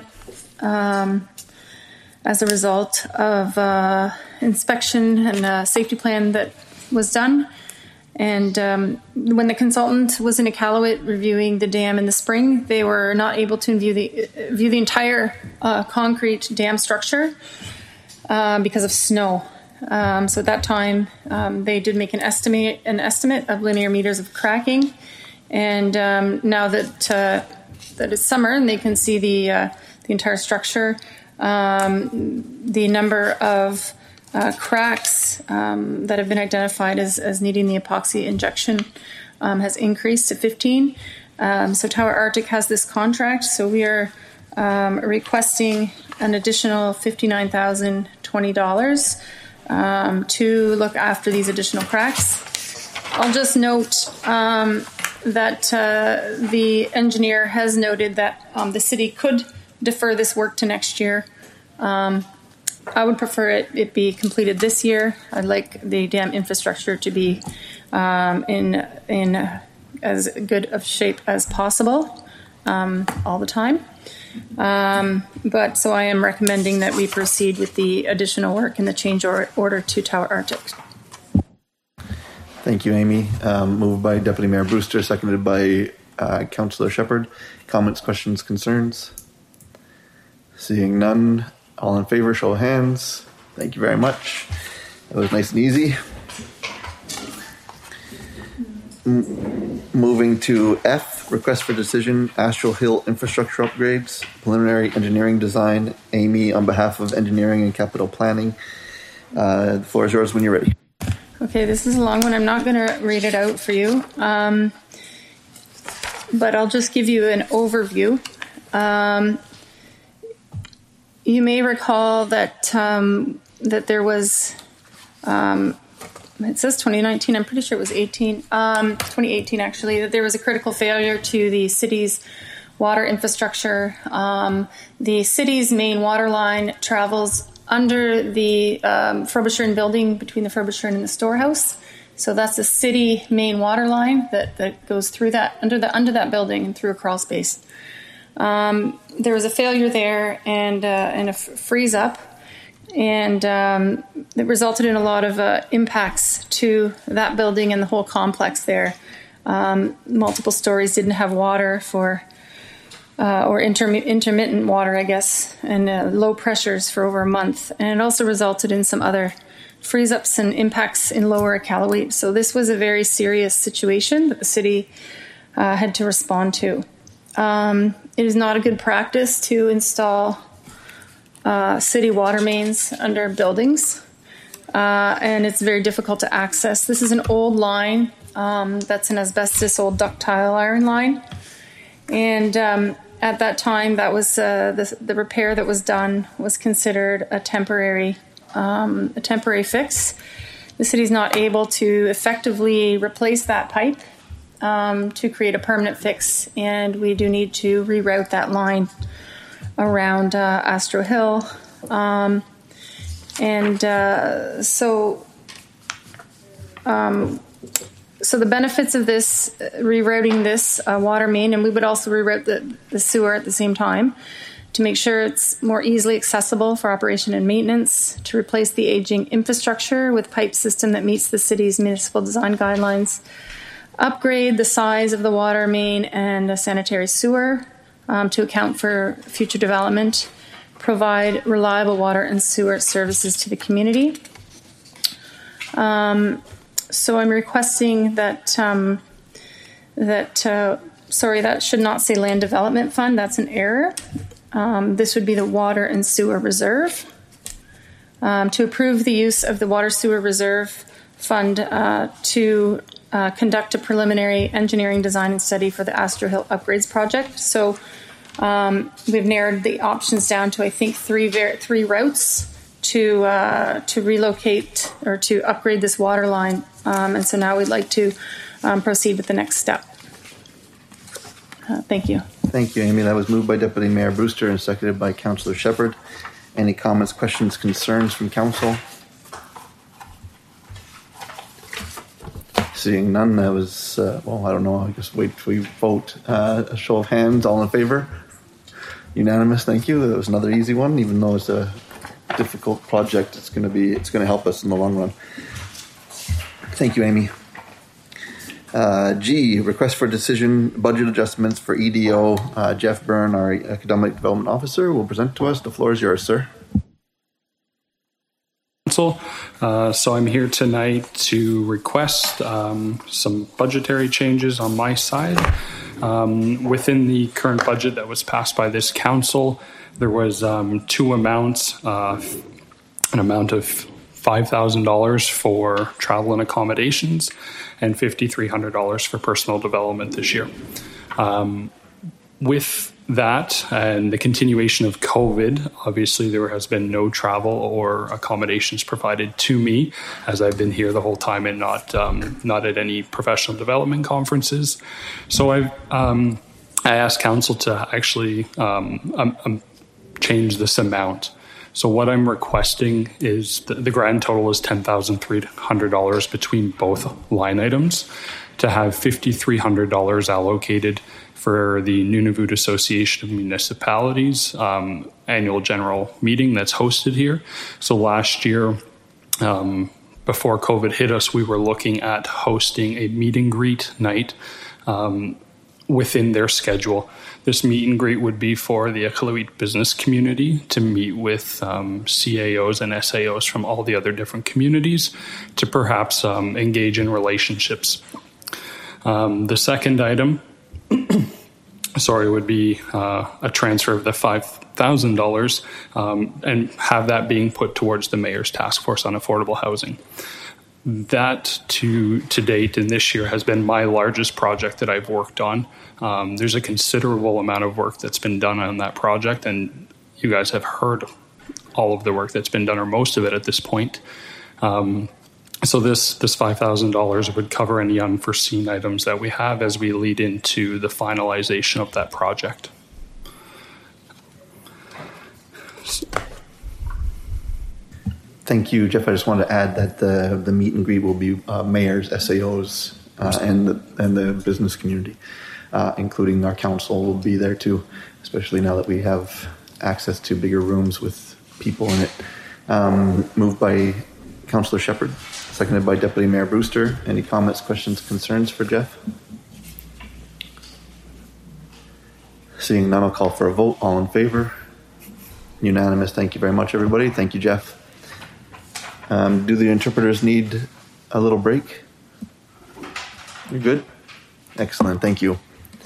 as a result of inspection and a safety plan that was done. And when the consultant was in Iqaluit reviewing the dam in the spring, they were not able to view the entire concrete dam structure because of snow. So at that time, they did make an estimate of linear meters of cracking. And now that it's summer and they can see the entire structure, the number of cracks that have been identified as needing the epoxy injection has increased to 15. So Tower Arctic has this contract, so we are requesting an additional $59,020 to look after these additional cracks. I'll just note that the engineer has noted that the city could defer this work to next year. I would prefer it be completed this year. I'd like the dam infrastructure to be in as good of shape as possible. all the time. But so I am recommending that we proceed with the additional work in the change order to Tower Arctic. Thank you, Amy. Moved by Deputy Mayor Brewster, seconded by Councillor Shepherd. Comments, questions, concerns? Seeing none, all in favor, show of hands. Thank you very much. That was nice and easy. Moving to F, request for decision, Astral Hill infrastructure upgrades, preliminary engineering design. Amy, on behalf of engineering and capital planning, the floor is yours when you're ready. Okay, this is a long one. I'm not going to read it out for you, but I'll just give you an overview. You may recall that that there was, it says 2019, I'm pretty sure it was 2018 actually, that there was a critical failure to the city's water infrastructure. The city's main water line travels under the Frobisher building, between the Frobisher and the storehouse. So that's the city main water line that goes through that, under that building and through a crawl space. There was a failure there and a freeze up, and it resulted in a lot of impacts to that building and the whole complex there. Multiple stories didn't have water or intermittent water, I guess, and low pressures for over a month. And it also resulted in some other freeze-ups and impacts in Lower Iqaluit. So this was a very serious situation that the city had to respond to. It is not a good practice to install city water mains under buildings, and it's very difficult to access. This is an old line that's an asbestos old ductile iron line, and at that time, that was the repair that was done was considered a temporary fix. The city's not able to effectively replace that pipe to create a permanent fix, and we do need to reroute that line around Astro Hill. So the benefits of this, rerouting this water main, and we would also reroute the sewer at the same time to make sure it's more easily accessible for operation and maintenance, to replace the aging infrastructure with pipe system that meets the city's municipal design guidelines, upgrade the size of the water main and the sanitary sewer to account for future development, provide reliable water and sewer services to the community. So I'm requesting that, that should not say Land Development Fund. That's an error. This would be the Water and Sewer Reserve. To approve the use of the Water Sewer Reserve Fund to conduct a preliminary engineering design and study for the Astro Hill Upgrades Project. So we've narrowed the options down to, I think, three routes to relocate or to upgrade this water line. And so now we'd like to proceed with the next step. Thank you. Thank you, Amy. That was moved by Deputy Mayor Brewster and seconded by Councillor Shepherd. Any comments, questions, concerns from council? Seeing none, that was, I don't know. I guess wait till we vote. A show of hands, all in favor? Unanimous, thank you. That was another easy one, even though it's a difficult project. It's going to help us in the long run. Thank you, Amy. G, request for decision, budget adjustments for EDO. Jeff Byrne, our Economic Development Officer, will present to us. The floor is yours, sir. So I'm here tonight to request some budgetary changes on my side. Within the current budget that was passed by this council, there was two amounts, an amount of $5,000 for travel and accommodations and $5,300 for personal development this year. With that and the continuation of COVID, obviously there has been no travel or accommodations provided to me, as I've been here the whole time and not at any professional development conferences. So I asked council to actually change this amount. So what I'm requesting is the grand total is $10,300 between both line items, to have $5,300 allocated for the Nunavut Association of Municipalities annual general meeting that's hosted here. So last year, before COVID hit us, we were looking at hosting a meet and greet night within their schedule. This meet and greet would be for the Iqaluit business community to meet with CAOs and SAOs from all the other different communities to perhaps engage in relationships. The second item, would be a transfer of the $5,000 and have that being put towards the Mayor's Task Force on Affordable Housing. That to date in this year has been my largest project that I've worked on. There's a considerable amount of work that's been done on that project, and you guys have heard all of the work that's been done, or most of it at this point. So this $5,000 would cover any unforeseen items that we have as we lead into the finalization of that project. Thank you, Jeff. I just wanted to add that the meet and greet will be mayors, SAOs, and the business community, including our council will be there too, especially now that we have access to bigger rooms with people in it. Moved by Councillor Shepherd, seconded by Deputy Mayor Brewster. Any comments, questions, concerns for Jeff? Seeing none, I'll call for a vote. All in favor? Unanimous. Thank you very much, everybody. Thank you, Jeff. Do the interpreters need a little break? You're good? Excellent. Thank you.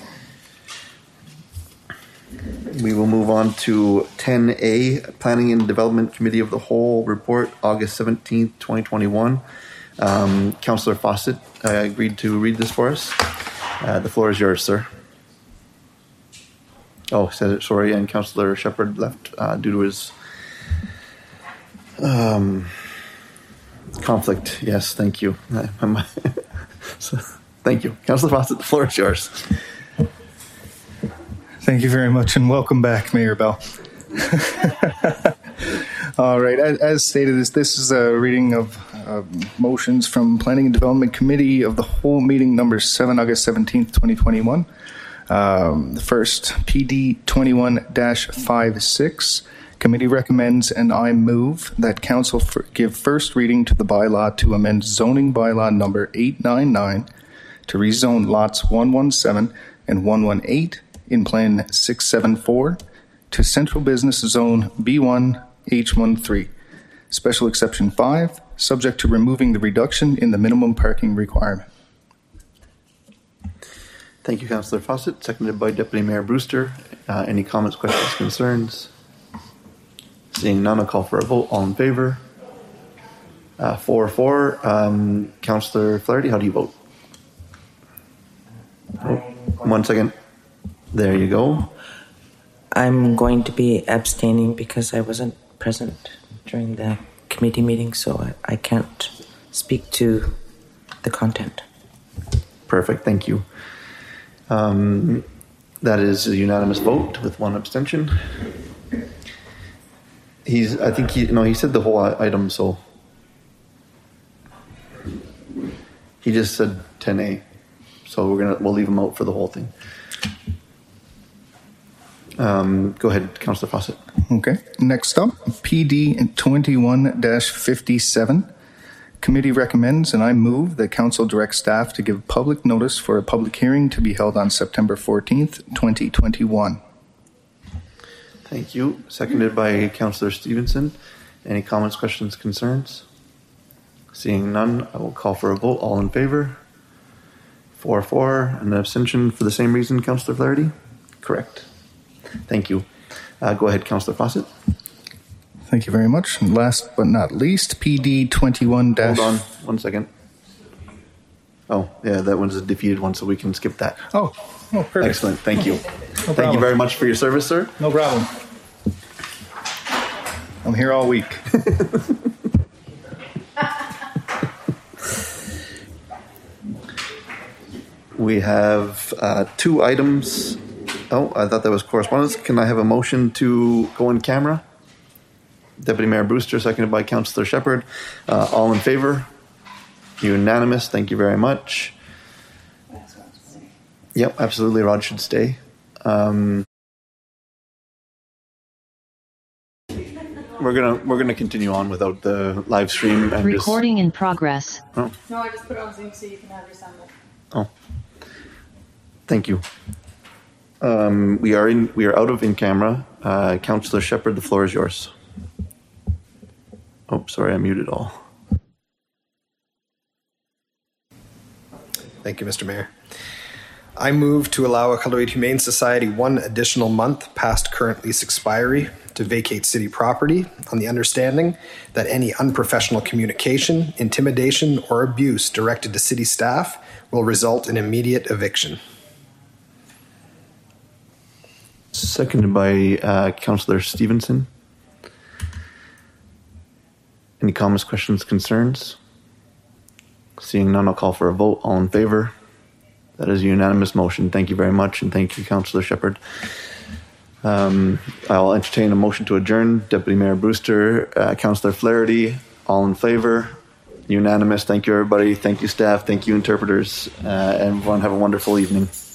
We will move on to 10A, Planning and Development Committee of the Whole Report, August 17th, 2021. Councillor Fawcett agreed to read this for us. The floor is yours, sir. Oh, sorry, and Councillor Shepherd left due to his conflict. Yes, thank you. Thank you. Councillor Fawcett, the floor is yours. Thank you very much, and welcome back, Mayor Bell. All right, as stated, this is a reading of motions from Planning and Development Committee of the Whole meeting number 7, August 17th, 2021. The first, PD 21-56. Committee recommends and I move that Council give first reading to the bylaw to amend zoning bylaw number 899 to rezone lots 117 and 118 in Plan 674 to Central Business Zone B1 H13. Special Exception 5, subject to removing the reduction in the minimum parking requirement. Thank you, Councillor Fawcett. Seconded by Deputy Mayor Brewster. Any comments, questions, concerns? Seeing none, I'll call for a vote. All in favor? 4-4. Councillor Flaherty, how do you vote? Oh, 1 second. There you go. I'm going to be abstaining because I wasn't present during the committee meeting, so I can't speak to the content. Perfect. Thank you. That is a unanimous vote with one abstention. He said the whole item, so he just said 10A. So we'll leave him out for the whole thing. Go ahead, Councillor Fawcett. Okay. Next up, PD 21-57. Committee recommends and I move that Council direct staff to give public notice for a public hearing to be held on September 14th, 2021. Thank you. Seconded by Councillor Stevenson. Any comments, questions, concerns? Seeing none, I will call for a vote. All in favor? 4-4. An abstention for the same reason, Councillor Flaherty? Correct. Thank you. Go ahead, Councillor Fawcett. Thank you very much. And last but not least, PD 21- Hold on 1 second. Oh, yeah, that one's a defeated one, so we can skip that. Oh, perfect. Excellent. Thank you. Thank you very much for your service, sir. No problem. I'm here all week. We have 2 items. Oh, I thought that was correspondence. Can I have a motion to go in camera? Deputy Mayor Brewster, seconded by Councillor Shepherd. All in favor? Unanimous. Thank you very much. Yep, absolutely. Rod should stay. We're gonna continue on without the live stream and recording in progress. Oh. No, I just put it on Zoom so you can have your sound. Oh, thank you. We are out of in camera. Councillor Shepherd, the floor is yours. Oh, sorry, I muted all. Thank you, Mr. Mayor. I move to allow Iqaluit Humane Society 1 additional month past current lease expiry to vacate city property on the understanding that any unprofessional communication, intimidation, or abuse directed to city staff will result in immediate eviction. Seconded by Councillor Stevenson. Any comments, questions, concerns? Seeing none, I'll call for a vote. All in favor? That is a unanimous motion. Thank you very much, and thank you, Councillor Shepherd. I'll entertain a motion to adjourn. Deputy Mayor Brewster, Councillor Flaherty, all in favor? Unanimous. Thank you, everybody. Thank you, staff. Thank you, interpreters. Everyone have a wonderful evening.